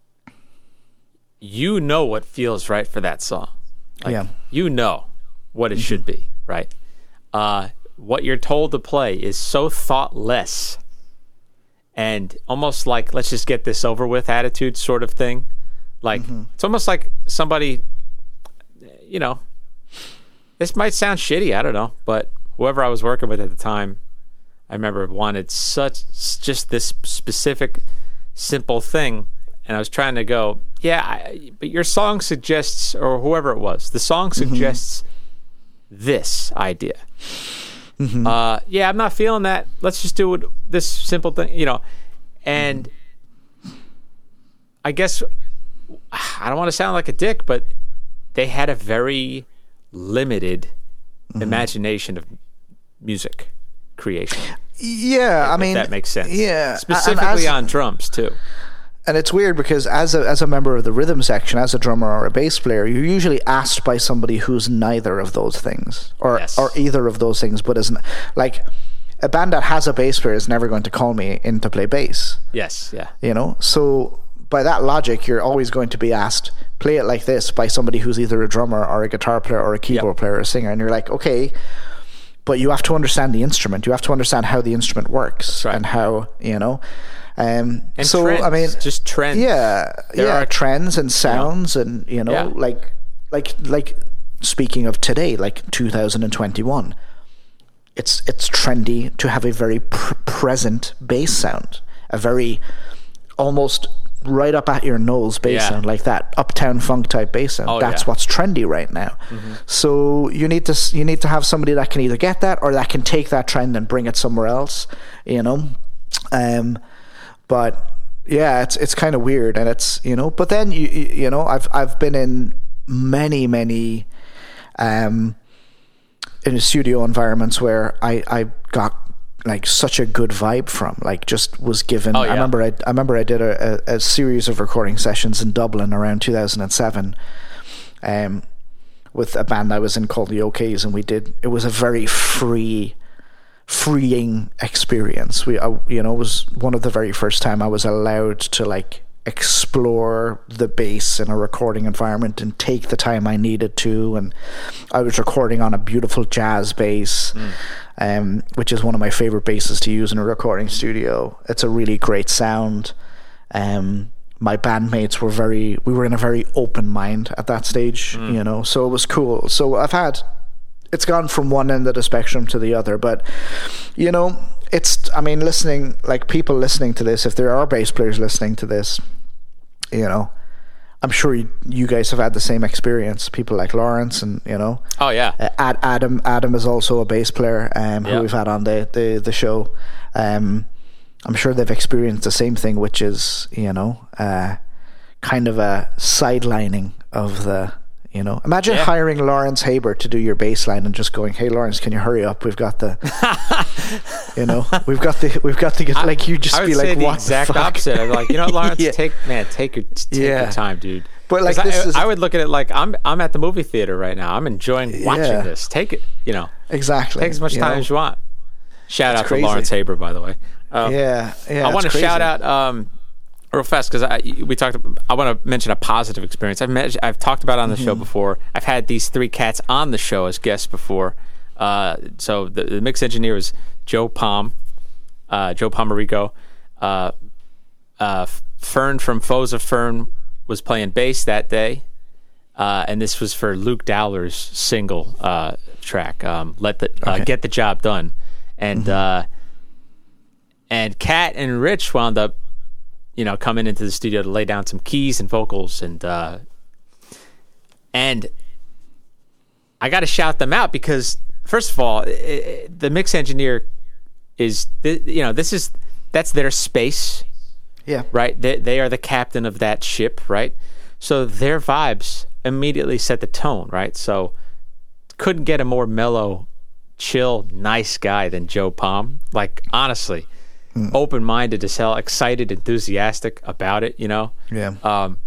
you know what feels right for that song. Like, yeah, you know what it mm-hmm. should be, right? Uh, what you're told to play is so thoughtless. And almost like, let's just get this over with attitude sort of thing. Like, mm-hmm. it's almost like somebody, you know, this might sound shitty, I don't know. But whoever I was working with at the time, I remember wanted such, just this specific, simple thing. And I was trying to go, yeah, I, but your song suggests, or whoever it was, the song suggests mm-hmm. this idea. Mm-hmm. Uh, yeah, I'm not feeling that. Let's just do it, this simple thing, you know. And I guess I don't want to sound like a dick, but they had a very limited mm-hmm. imagination of music creation. Yeah, if, I mean, if that makes sense. Yeah, specifically as, on drums too. And it's weird because as a as a member of the rhythm section, as a drummer or a bass player, you're usually asked by somebody who's neither of those things, or yes. or either of those things, but isn't. Like a band that has a bass player is never going to call me in to play bass. Yes, yeah. You know, so by that logic, you're always going to be asked, play it like this by somebody who's either a drummer or a guitar player or a keyboard yep. player or a singer, and you're like, okay, but you have to understand the instrument. You have to understand how the instrument works right. and how, you know. Um, and so trends, I mean, just trends. Yeah, there yeah, are trends and sounds, you know, and you know, yeah. like, like, like. Speaking of today, like two thousand twenty-one, it's it's trendy to have a very pr- present bass sound, a very almost right up at your nose bass yeah. sound, like that Uptown Funk type bass sound. Oh, That's yeah. what's trendy right now. Mm-hmm. So you need to you need to have somebody that can either get that or that can take that trend and bring it somewhere else. You know. Um, But yeah, it's it's kind of weird, and it's, you know. But then you you know, I've I've been in many many, um, in studio environments where I, I got like such a good vibe from, like just was given. Oh, yeah. I remember I I remember I did a, a, a series of recording sessions in Dublin around two thousand seven, um, with a band I was in called the Okays, and we did. It was a very free. freeing experience. We, I, you know, it was one of the very first time I was allowed to like explore the bass in a recording environment and take the time I needed to. And I was recording on a beautiful jazz bass, mm. um, which is one of my favorite basses to use in a recording studio. It's a really great sound. Um, my bandmates were very, we were in a very open mind at that stage, mm. you know, so it was cool. So I've had, it's gone from one end of the spectrum to the other, but, you know, it's, I mean, listening, like people listening to this, if there are bass players listening to this, you know, I'm sure you, you guys have had the same experience. People like Lawrence and, you know. Oh, yeah. Uh, Ad, Adam Adam is also a bass player um, who yep. we've had on the, the, the show. Um I'm sure they've experienced the same thing, which is, you know, uh, kind of a sidelining of the, you know, imagine yeah. hiring Lawrence Haber to do your bass line and just going, "Hey, Lawrence, can you hurry up? We've got the, you know, we've got the, we've got to get, like, you just I would be say like, the what exact the fuck? opposite. I'm like, you know, Lawrence, yeah. take, man, take your, take yeah. your time, dude. But like, this I, is, I would look at it like I'm, I'm at the movie theater right now. I'm enjoying watching yeah. this. Take it, you know, exactly. Take as much time know? as you want. Shout That's out crazy. to Lawrence Haber, by the way. Um, yeah, yeah. I want to shout out um, real fast because I we talked. I want to mention a positive experience. I've met, I've talked about it on the mm-hmm. show before. I've had these three cats on the show as guests before. Uh, so the, the mix engineer was Joe Palm, uh, Joe Pomerico. Uh, uh, Fern from Foes of Fern was playing bass that day, uh, and this was for Luke Dowler's single uh, track. Um, Let the uh, okay. Get the Job Done, and. Mm-hmm. Uh, And Kat and Rich wound up, you know, coming into the studio to lay down some keys and vocals, and uh, and I got to shout them out because, first of all, it, the mix engineer is, you know, this is that's their space, yeah, right. They they are the captain of that ship, right. So their vibes immediately set the tone, right. So couldn't get a more mellow, chill, nice guy than Joe Palm. Like, honestly. Mm. Open-minded as hell, excited, enthusiastic about it, you know. Yeah. Um,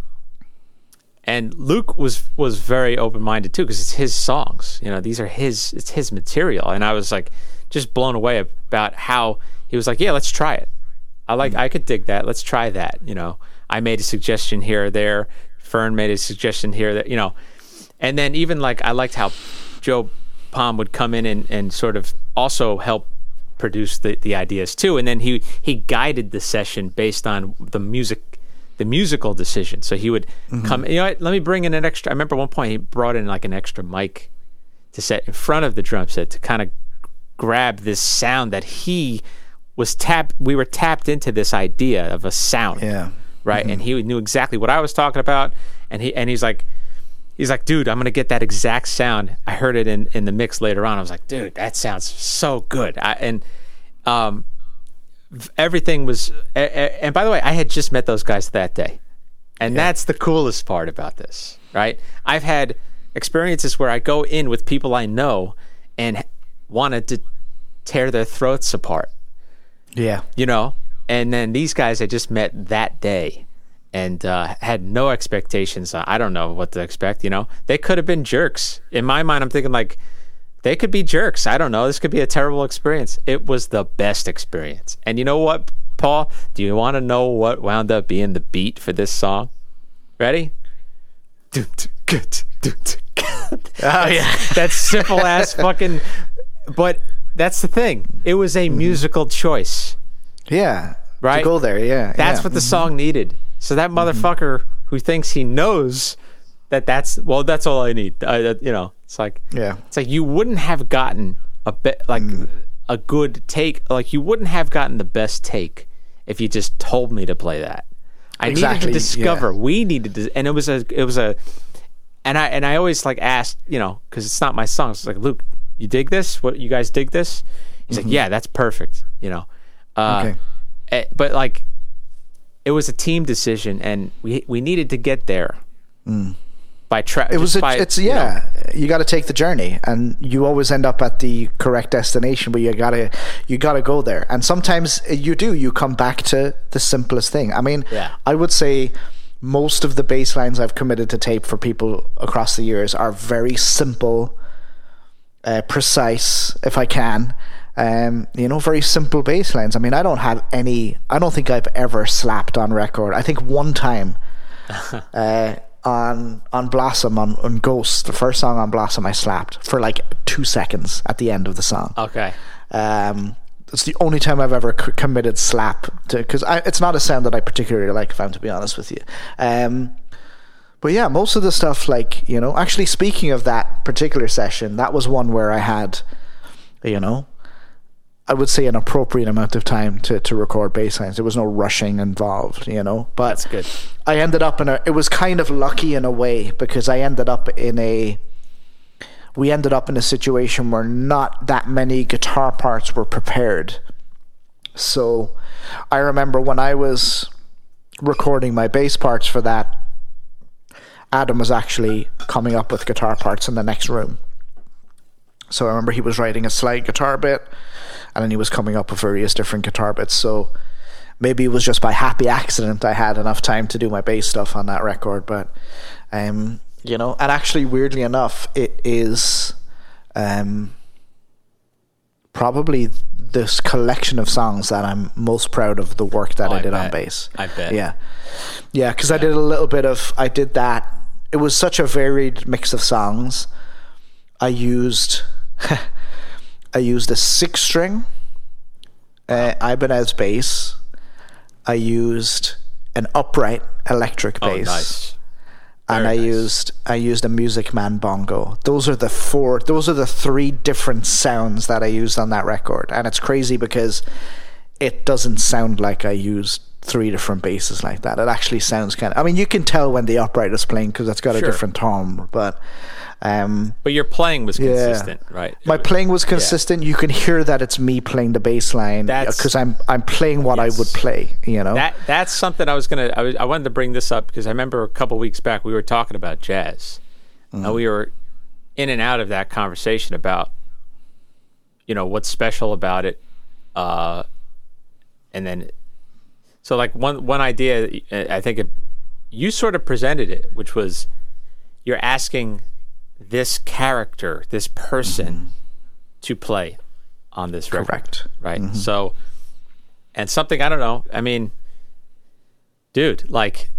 and Luke was was very open-minded too, because it's his songs. You know, these are his. It's his material, and I was like, just blown away about how he was like, "Yeah, let's try it. I like. Mm. I could dig that. Let's try that." You know, I made a suggestion here or there. Fern made a suggestion here that you know, and then even like I liked how Joe Palm would come in and, and sort of also help produce the, the ideas too, and then he he guided the session based on the music, the musical decision. So he would mm-hmm. come, you know what, let me bring in an extra. I remember at one point he brought in like an extra mic to set in front of the drum set to kind of grab this sound that he was tapped. We were tapped into this idea of a sound, yeah, right. Mm-hmm. And he knew exactly what I was talking about, and he and he's like. He's like, dude, I'm going to get that exact sound. I heard it in, in the mix later on. I was like, dude, that sounds so good. I, and um, everything was... And by the way, I had just met those guys that day. And yeah. that's the coolest part about this, right? I've had experiences where I go in with people I know and wanted to tear their throats apart. Yeah. You know? And then these guys I just met that day. And uh, had no expectations. I don't know what to expect, you know. They could have been jerks. In my mind, I'm thinking, like, they could be jerks. I don't know. This could be a terrible experience. It was the best experience. And you know what, Paul? Do you want to know what wound up being the beat for this song? Ready? Oh, yeah. That simple-ass fucking... But that's the thing. It was a musical choice. Yeah. Right? To go there, yeah. That's yeah. what the mm-hmm. song needed. So that motherfucker mm-hmm. who thinks he knows that that's well, that's all I need. Uh, you know, it's like yeah, it's like you wouldn't have gotten a bit like mm. a good take. Like you wouldn't have gotten the best take if you just told me to play that. I exactly. needed to discover. Yeah. We needed to, and it was a it was a, and I and I always like asked, you know, because it's not my song. It's like, Luke, you dig this? What you guys dig this? He's mm-hmm. like, yeah, that's perfect. You know, uh, okay. But like. It was a team decision, and we we needed to get there mm. by tra- It was. A, by, it's yeah. You, know. you got to take the journey, and you always end up at the correct destination. But you gotta you gotta go there, and sometimes you do. You come back to the simplest thing. I mean, yeah. I would say most of the bass lines I've committed to tape for people across the years are very simple, uh, precise. If I can. Um, you know, very simple bass lines. I mean, I don't have any, I don't think I've ever slapped on record. I think one time uh, on on Blossom, on, on Ghost, the first song on Blossom, I slapped for like two seconds at the end of the song. Okay. Um, it's the only time I've ever c- committed slap to, because it's not a sound that I particularly like, if I'm to be honest with you. Um, but yeah, most of the stuff, like, you know, actually speaking of that particular session, that was one where I had, you know, I would say an appropriate amount of time to, to record bass lines. There was no rushing involved, you know, but that's good. I ended up in a, it was kind of lucky in a way, because I ended up in a, we ended up in a situation where not that many guitar parts were prepared. So I remember when I was recording my bass parts for that, Adam was actually coming up with guitar parts in the next room. So I remember he was writing a slide guitar bit, and then he was coming up with various different guitar bits. So maybe it was just by happy accident I had enough time to do my bass stuff on that record. But um you know, and actually, weirdly enough, it is um, probably this collection of songs that I'm most proud of the work that oh, I did I on bass. I bet. Yeah. Yeah, because yeah. I did a little bit of, I did that. It was such a varied mix of songs. I used, I used a six string uh, Ibanez bass. I used an upright electric bass. Oh, nice. And Very I nice. used I used a Music Man bongo. Those are the four. Those are the three different sounds that I used on that record. And it's crazy because it doesn't sound like I used three different basses like that. It actually sounds kind of. I mean, you can tell when the upright is playing because it's got sure. a different tone. But um, but your playing was consistent, yeah. right? My playing was consistent. Yeah. You can hear that it's me playing the bass line because I'm I'm playing what yes. I would play. You know, that that's something I was gonna. I, was, I wanted to bring this up because I remember a couple weeks back we were talking about jazz, mm. and we were in and out of that conversation about, you know, what's special about it, uh, and then, so like one one idea I think it, you sort of presented it, which was you're asking this character, this person, mm-hmm. to play on this record. Correct. Right? Mm-hmm. So, and something, I don't know, I mean, dude, like,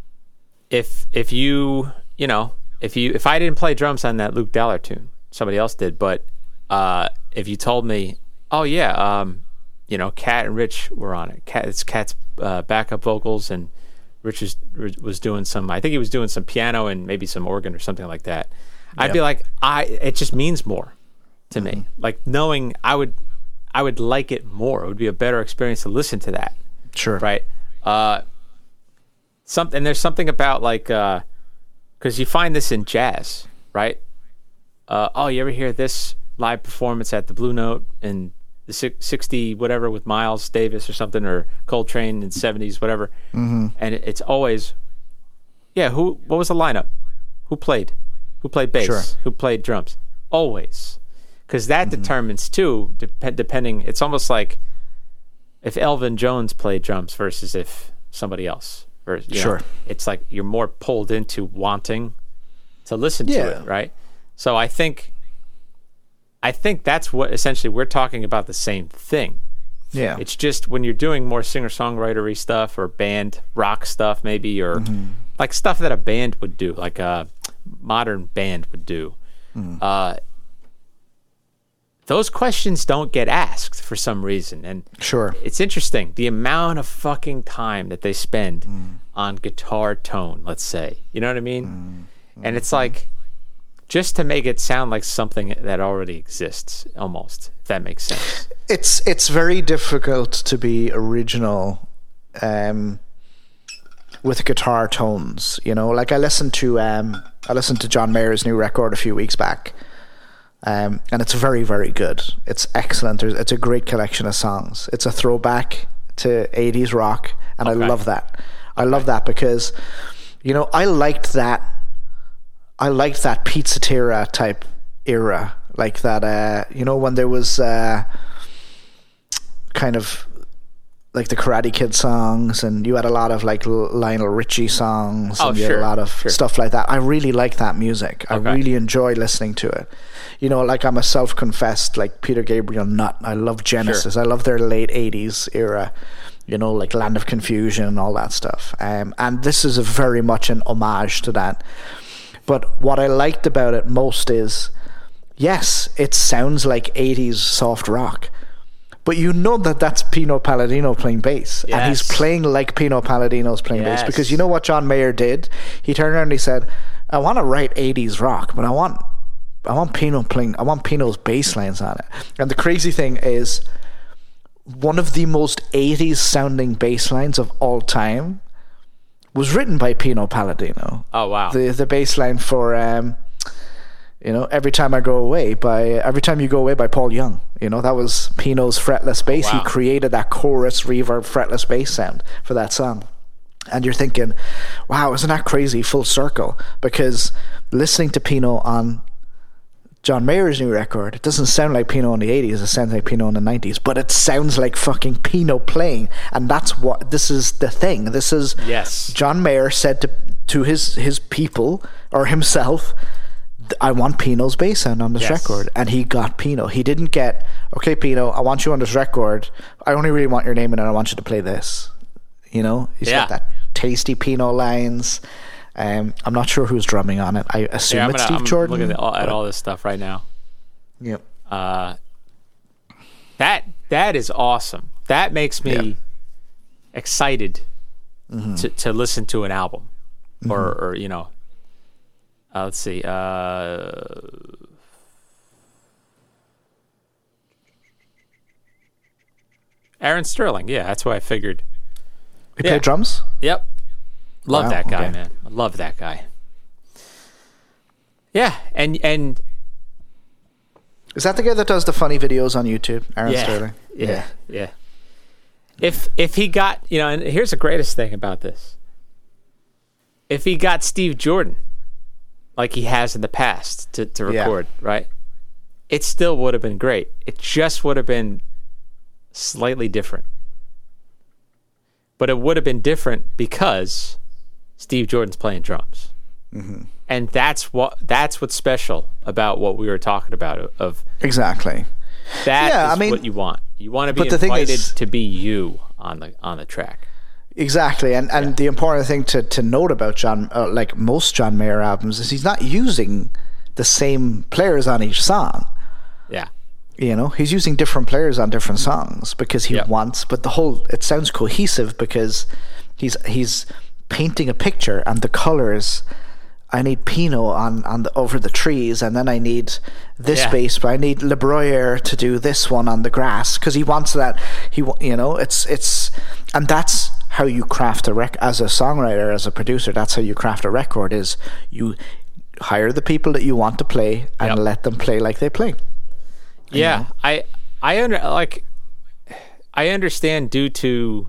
if if you, you know, if you, if I didn't play drums on that Luke Dallard tune, somebody else did, but uh, if you told me, oh yeah, um, you know, Kat and Rich were on it. Kat, it's Kat's uh, backup vocals, and Rich was, was doing some, I think he was doing some piano and maybe some organ or something like that. I'd yep. be like, I. It just means more to mm-hmm. me. Like knowing I would, I would like it more. It would be a better experience to listen to that. Sure. Right. Uh, something. And there's something about like, because uh, you find this in jazz, right? Uh, oh, you ever hear this live performance at the Blue Note in the sixty whatever with Miles Davis or something, or Coltrane in the seventies, whatever. Mm-hmm. And it's always, yeah. Who? What was the lineup? Who played? Who played bass? Sure. Who played drums? Always. Because that mm-hmm. determines, too, dep- depending... It's almost like if Elvin Jones played drums versus if somebody else. Or, you sure. know, it's like you're more pulled into wanting to listen yeah. to it, right? So I think... I think that's what, essentially, we're talking about the same thing. Yeah. It's just when you're doing more singer-songwritery stuff or band rock stuff, maybe, or mm-hmm. like stuff that a band would do, like a modern band would do. Mm. Uh, those questions don't get asked for some reason. And sure. it's interesting, the amount of fucking time that they spend mm. on guitar tone, let's say. You know what I mean? Mm. And it's like, just to make it sound like something that already exists, almost, if that makes sense. It's it's very difficult to be original um, with guitar tones. You know, like I listened to um, I listened to John Mayer's new record a few weeks back, um, and it's very very good. It's excellent. There's, it's a great collection of songs. It's a throwback to eighties rock, and okay. I love that. I okay. love that because, you know, I liked that. I liked that Pizzatera type era, like that. Uh, you know, when there was uh, kind of like the Karate Kid songs, and you had a lot of like Lionel Richie songs, oh, and you sure, had a lot of sure. stuff like that. I really like that music. Okay. I really enjoy listening to it. You know, like I'm a self-confessed like Peter Gabriel nut. I love Genesis. Sure. I love their late eighties era. You know, like Land of Confusion and all that stuff. Um, and this is a very much an homage to that. But what I liked about it most is, yes, it sounds like eighties soft rock, but you know that that's Pino Palladino playing bass, Yes. and he's playing like Pino Palladino's playing Yes. bass, because you know what John Mayer did? He turned around and he said, I want to write eighties rock, but I want I want Pino playing I want Pino's bass lines on it. And the crazy thing is, one of the most eighties sounding bass lines of all time was written by Pino Palladino. Oh wow. The the bass line for um you know, Every Time I Go Away by Every Time You Go Away by Paul Young. You know, that was Pino's fretless bass. Oh, wow. He created that chorus reverb fretless bass sound for that song. And you're thinking, wow, isn't that crazy? Full circle. Because listening to Pino on John Mayer's new record, it doesn't sound like Pino in the eighties, it sounds like Pino in the nineties, but it sounds like fucking Pino playing. And that's what, this is the thing. This is, Yes. John Mayer said to to his, his people, or himself, I want Pino's bass sound on this Yes. record. And he got Pino. He didn't get, okay, Pino, I want you on this record. I only really want your name in it. I want you to play this. You know? He's Yeah. got that tasty Pino lines. Um, I'm not sure who's drumming on it. I assume Yeah, I'm it's gonna, Steve I'm Jordan. looking at all, at but- all this stuff right now. Yep. Uh, that that is awesome. That makes me Yeah. excited Mm-hmm. to, to listen to an album, or or you know, uh, let's see, uh, Aaron Sterling. Yeah, that's what I figured. He Yeah. played drums? Yep, love Wow, that guy, okay. man. I love that guy. Yeah, and and Is that the guy that does the funny videos on YouTube? Aaron yeah, Sterling? yeah, yeah. If if he got, you know, and here's the greatest thing about this. If he got Steve Jordan, like he has in the past, to, to Yeah. record, right? It still would have been great. It just would have been slightly different. But it would have been different because Steve Jordan's playing drums. Mm-hmm. And that's what that's what's special about what we were talking about, of Exactly. that Yeah, is I mean- what you want. You want to be but the thing invited is- to be you on the on the track. Exactly, and and the important thing to, to note about John, uh, like most John Mayer albums, is he's not using the same players on each song. Yeah. You know, he's using different players on different songs because he Yep. wants. But the whole, it sounds cohesive because he's he's painting a picture, and the colors. I need Pino on, on the over the trees, and then I need this Yeah. bass, but I need Le Breuer to do this one on the grass because he wants that. He, wa- you know, it's it's, and that's how you craft a rec as a songwriter, as a producer. That's how you craft a record: is you hire the people that you want to play and Yep. let them play like they play. Yeah, I I under like I understand due to,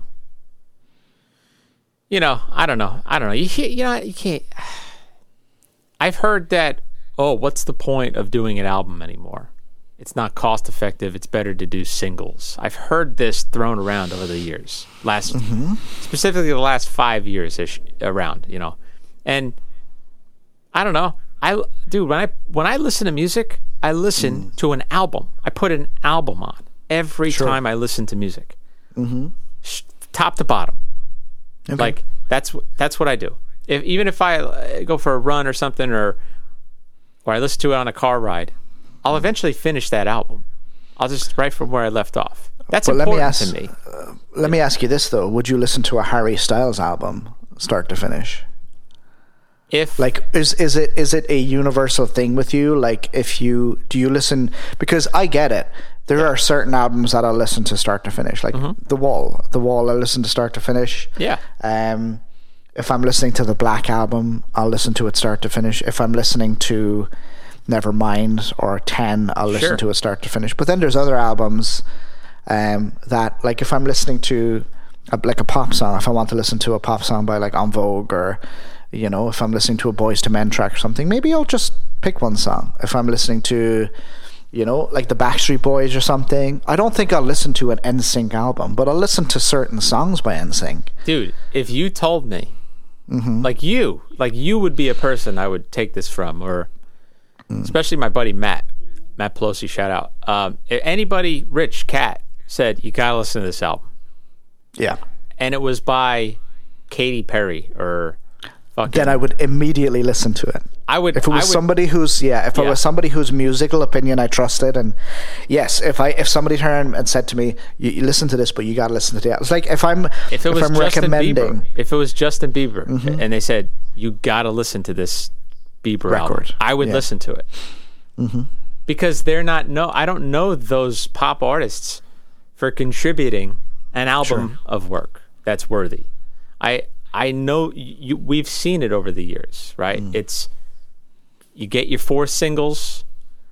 you know, I don't know. I don't know. You can't, you know, you can't. I've heard that, oh, what's the point of doing an album anymore? It's not cost effective. It's better to do singles. I've heard this thrown around over the years. Last specifically the last five years ish around, you know. And I don't know. I dude, when I when I listen to music, I listen to an album. I put an album on every Sure. time I listen to music. Mm-hmm. Top to bottom. Okay. Like that's wh- that's what I do. If even if I uh, go for a run or something, or or I listen to it on a car ride, I'll eventually finish that album. I'll just right from where I left off. That's But let me important ask- to me. Let me ask you this though: would you listen to a Harry Styles album start to finish? If Like, is is it is it a universal thing with you? Like, if you do you listen, because I get it. There are certain albums that I'll listen to start to finish, like The Wall. The Wall, I listen to start to finish. yeah, Um, if I'm listening to the Black Album, I'll listen to it start to finish. If I'm listening to Nevermind or Ten, I'll listen Sure. to it start to finish. But then there's other albums um, that, like, if I'm listening to a, like a pop song, if I want to listen to a pop song by like En Vogue, or you know, if I'm listening to a Boyz two Men track or something, maybe I'll just pick one song. If I'm listening to, you know, like the Backstreet Boys or something, I don't think I'll listen to an N Sync album, but I'll listen to certain songs by N Sync. dude, if you told me, Mm-hmm. like you, like you would be a person I would take this from, or Mm. especially my buddy Matt, Matt Pelosi, shout out. Um, if anybody, Rich Cat, said you gotta listen to this album, Yeah. and it was by Katy Perry or fucking, Then I would immediately listen to it. I would if it was I would, somebody who's yeah if yeah. it was somebody whose musical opinion I trusted, and yes, if I if somebody turned and said to me, you, you listen to this, but you got to listen to that. It's like if I'm if it if was I'm Justin recommending Bieber, if it was Justin Bieber, mm-hmm. and they said you got to listen to this Bieber record, album, I would yeah. listen to it mm-hmm. because they're not no I don't know those pop artists for contributing an album Sure. of work that's worthy. I I know you. We've seen it over the years, right? Mm. It's you get your four singles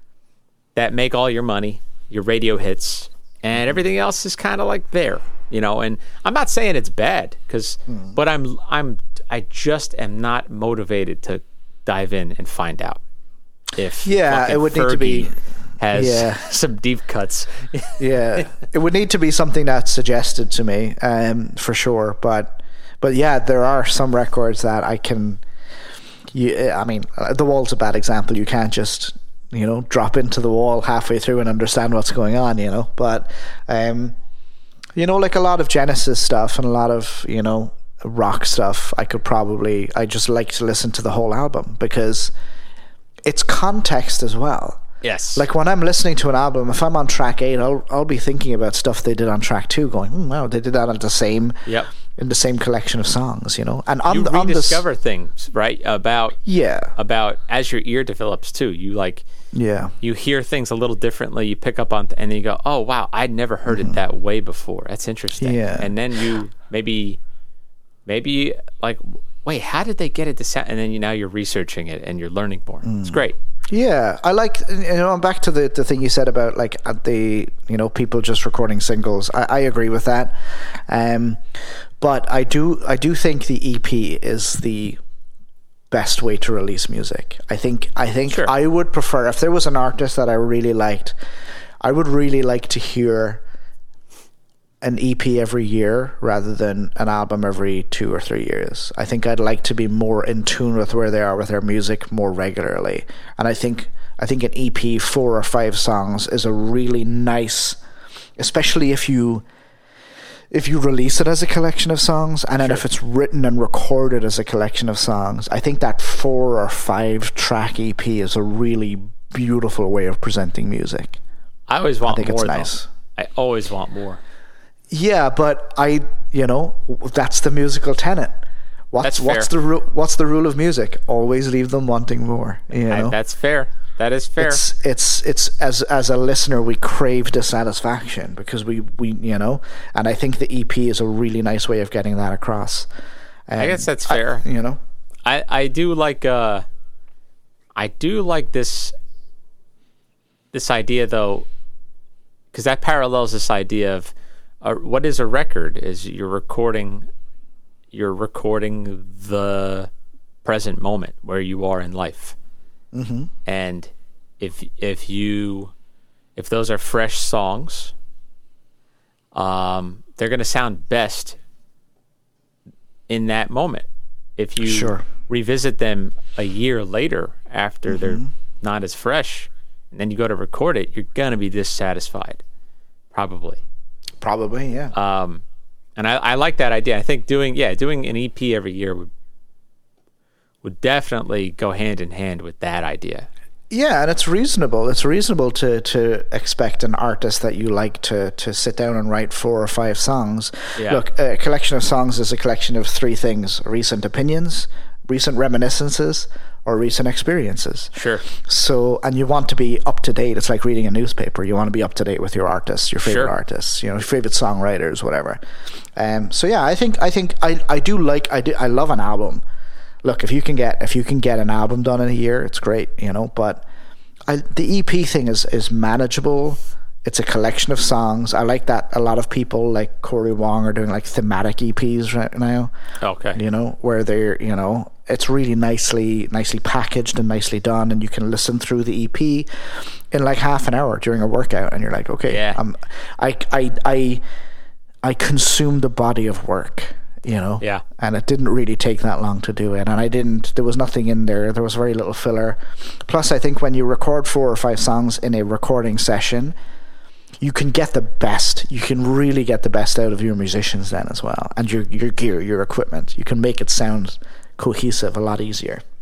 that make all your money, your radio hits, and everything else is kind of like there, you know. And I'm not saying it's bad, because, mm. but I'm I'm I just am not motivated to dive in and find out if yeah, it would Fergie need to be has yeah. some deep cuts. yeah, it would need to be something that's suggested to me, um, for sure. But but yeah, there are some records that I can. You, I mean, The Wall's a bad example. You can't just, you know, drop into The Wall halfway through and understand what's going on, you know. But, um, you know, like a lot of Genesis stuff and a lot of, you know, rock stuff, I could probably, I just like to listen to the whole album because it's context as well. Yes. Like when I'm listening to an album, if I'm on track eight, I'll I'll be thinking about stuff they did on track two, going, mm, wow, they did that at the same, yep. in the same collection of songs, you know. And on you the, on rediscover this, things, right? About yeah, about as your ear develops too. You like yeah, you hear things a little differently. You pick up on, th- and then you go, oh wow, I'd never heard mm-hmm. it that way before. That's interesting. Yeah, and then you maybe maybe like, wait, how did they get it to sound? And then you now you're researching it and you're learning more. Mm. It's great. Yeah, I like, you know, I'm back to the, the thing you said about like at the, you know, people just recording singles. I, I agree with that. Um, but I do I do think the E P is the best way to release music. I think I think sure. I would prefer, if there was an artist that I really liked, I would really like to hear an E P every year rather than an album every two or three years. I think I'd like to be more in tune with where they are with their music more regularly. And I think I think an E P, four or five songs, is a really nice, especially if you if you release it as a collection of songs, and then sure. if it's written and recorded as a collection of songs. I think that four or five track E P is a really beautiful way of presenting music. I always want I think more. It's nice. Though. I always want more. Yeah, but I, you know, that's the musical tenet. What's that's what's fair. the ru- what's the rule of music? Always leave them wanting more. You know, I, that's fair. That is fair. It's it's it's as as a listener, we crave dissatisfaction because we we you know, and I think the E P is a really nice way of getting that across. Um, I guess that's fair. I, you know, I I do like uh, I do like this this idea though, because that parallels this idea of. Uh, what is a record? Is you're recording, you're recording the present moment where you are in life, mm-hmm. and if if you if those are fresh songs, um, they're going to sound best in that moment. If you sure. revisit them a year later after mm-hmm. they're not as fresh, and then you go to record it, you're going to be dissatisfied, probably. Probably, yeah. Um, and I, I like that idea. I think doing yeah doing an E P every year would would definitely go hand in hand with that idea. Yeah, and it's reasonable. It's reasonable to, to expect an artist that you like to, to sit down and write four or five songs. Yeah. Look, a collection of songs is a collection of three things: recent opinions, recent reminiscences, or recent experiences. Sure. So, and you want to be up to date. It's like reading a newspaper. You want to be up to date with your artists, your favorite sure. artists, you know, your favorite songwriters, whatever. Um. So yeah, I think I think I, I do like I do I love an album. Look, if you can get if you can get an album done in a year, it's great, you know. But I, the E P thing is is manageable. It's a collection of songs. I like that a lot of people like Corey Wong are doing like thematic E Ps right now. Okay. You know, where they're, you know, it's really nicely nicely packaged and nicely done, and you can listen through the E P in like half an hour during a workout, and you're like, okay, yeah. I'm, I, I, I, I consumed the body of work, you know, yeah, and it didn't really take that long to do it, and I didn't. There was nothing in there. There was very little filler. Plus, I think when you record four or five songs in a recording session, you can get the best. You can really get the best out of your musicians then as well, and your your gear, your equipment. You can make it sound cohesive a lot easier.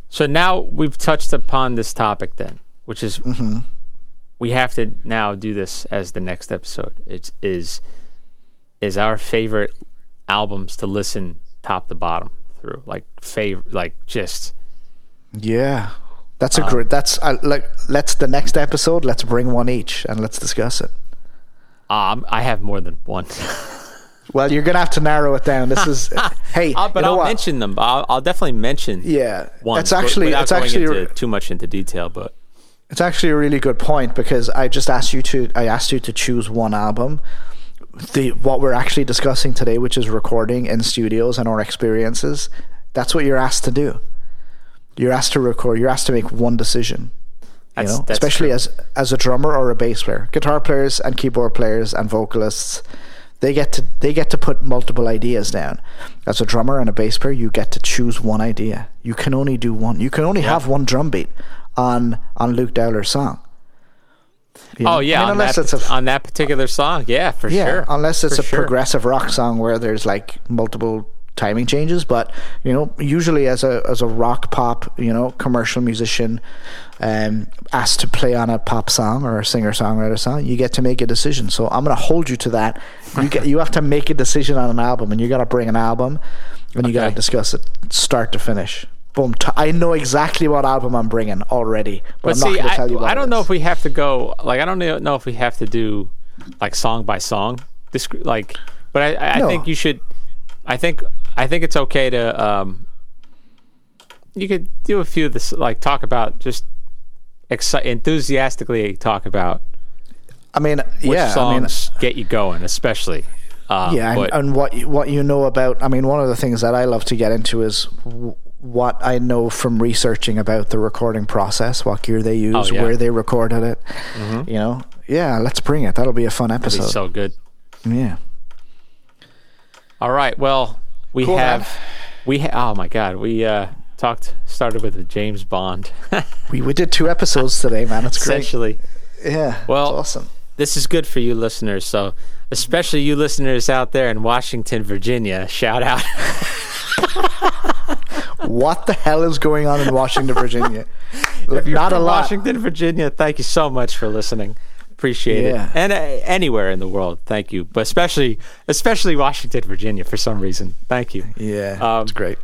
So now we've touched upon this topic then, which is Mm-hmm. we have to now do this as the next episode. It is is our favorite albums to listen top to bottom through, like favorite, like just Yeah, that's a Um, great. That's uh, like let's the next episode. Let's bring one each and let's discuss it. um, I have more than one. Well, you're gonna have to narrow it down. This is hey, Uh, but you know I'll what? mention them. I'll, I'll definitely mention. Yeah, one. it's actually without it's going actually into too much into detail, but it's actually a really good point because I just asked you to I asked you to choose one album. The what we're actually discussing today, which is recording in studios and our experiences, that's what you're asked to do. You're asked to record. You're asked to make one decision. You That's- know, that's especially true. as as a drummer or a bass player, guitar players and keyboard players and vocalists, they get to they get to put multiple ideas down. As a drummer and a bass player, you get to choose one idea. You can only do one. You can only Yeah. have one drum beat on on Luke Dowler's song. You know? oh yeah, I mean, on, unless that, it's a on that particular song, yeah, for yeah, sure. unless it's For a sure. progressive rock song where there's like multiple timing changes. But you know, usually as a as a rock pop, you know, commercial musician, um, asked to play on a pop song or a singer songwriter song, you get to make a decision. So I'm gonna hold you to that. You get you have to make a decision on an album, and you got to bring an album, and you got to Okay. discuss it start to finish. Boom! T- I know exactly what album I'm bringing already, but, But I'm see, not going to I, tell you what I it don't know is. if we have to go like I don't know know if we have to do like song by song. This like, but I, I No. think you should. I think I think it's okay to um. You could do a few of this, like talk about just exci- enthusiastically talk about I mean, which yeah, I mean, songs get you going, especially. Uh, yeah, and, but, and what you, what you know about. I mean, one of the things that I love to get into is w- what I know from researching about the recording process, what gear they use, Oh, yeah. where they recorded it. You know, yeah, let's bring it. That'll be a fun it'd be episode. so good. Yeah, All right. Well, we Cool, have man. we ha- oh my god, we uh talked started with a James Bond. we we did two episodes today, man. It's great. Essentially. Yeah, Well, it's awesome. This is good for you listeners. So, especially you listeners out there in Washington, Virginia, shout out. What the hell is going on in Washington, Virginia? If you're Not a from lot. Washington, Virginia, thank you so much for listening. Appreciate Yeah. it. And uh, anywhere in the world, thank you. But especially especially Washington, Virginia for some reason. Thank you. Yeah, Um, it's great.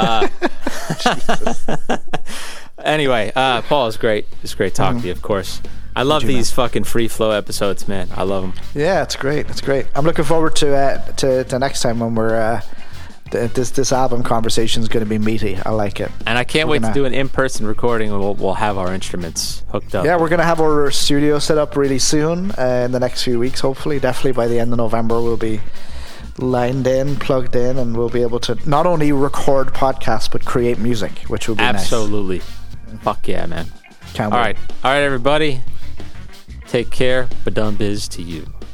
Anyway, uh, Paul, it's great. It's great talking to you, of course. I love you, these fucking free flow episodes, man. I love them. Yeah, it's great. It's great. I'm looking forward to uh, to to next time when we're uh, th- this this album conversation is going to be meaty. I like it. And I can't We're wait gonna- to do an in-person recording and we'll, we'll have our instruments hooked up. Yeah, we're gonna have our studio set up really soon uh, in the next few weeks. Hopefully, definitely by the end of November, we'll be lined in, plugged in, and we'll be able to not only record podcasts but create music, which will be Absolutely. Fuck yeah, man. nice. Can't All wait. right. All right, everybody. Take care. Badum biz to you.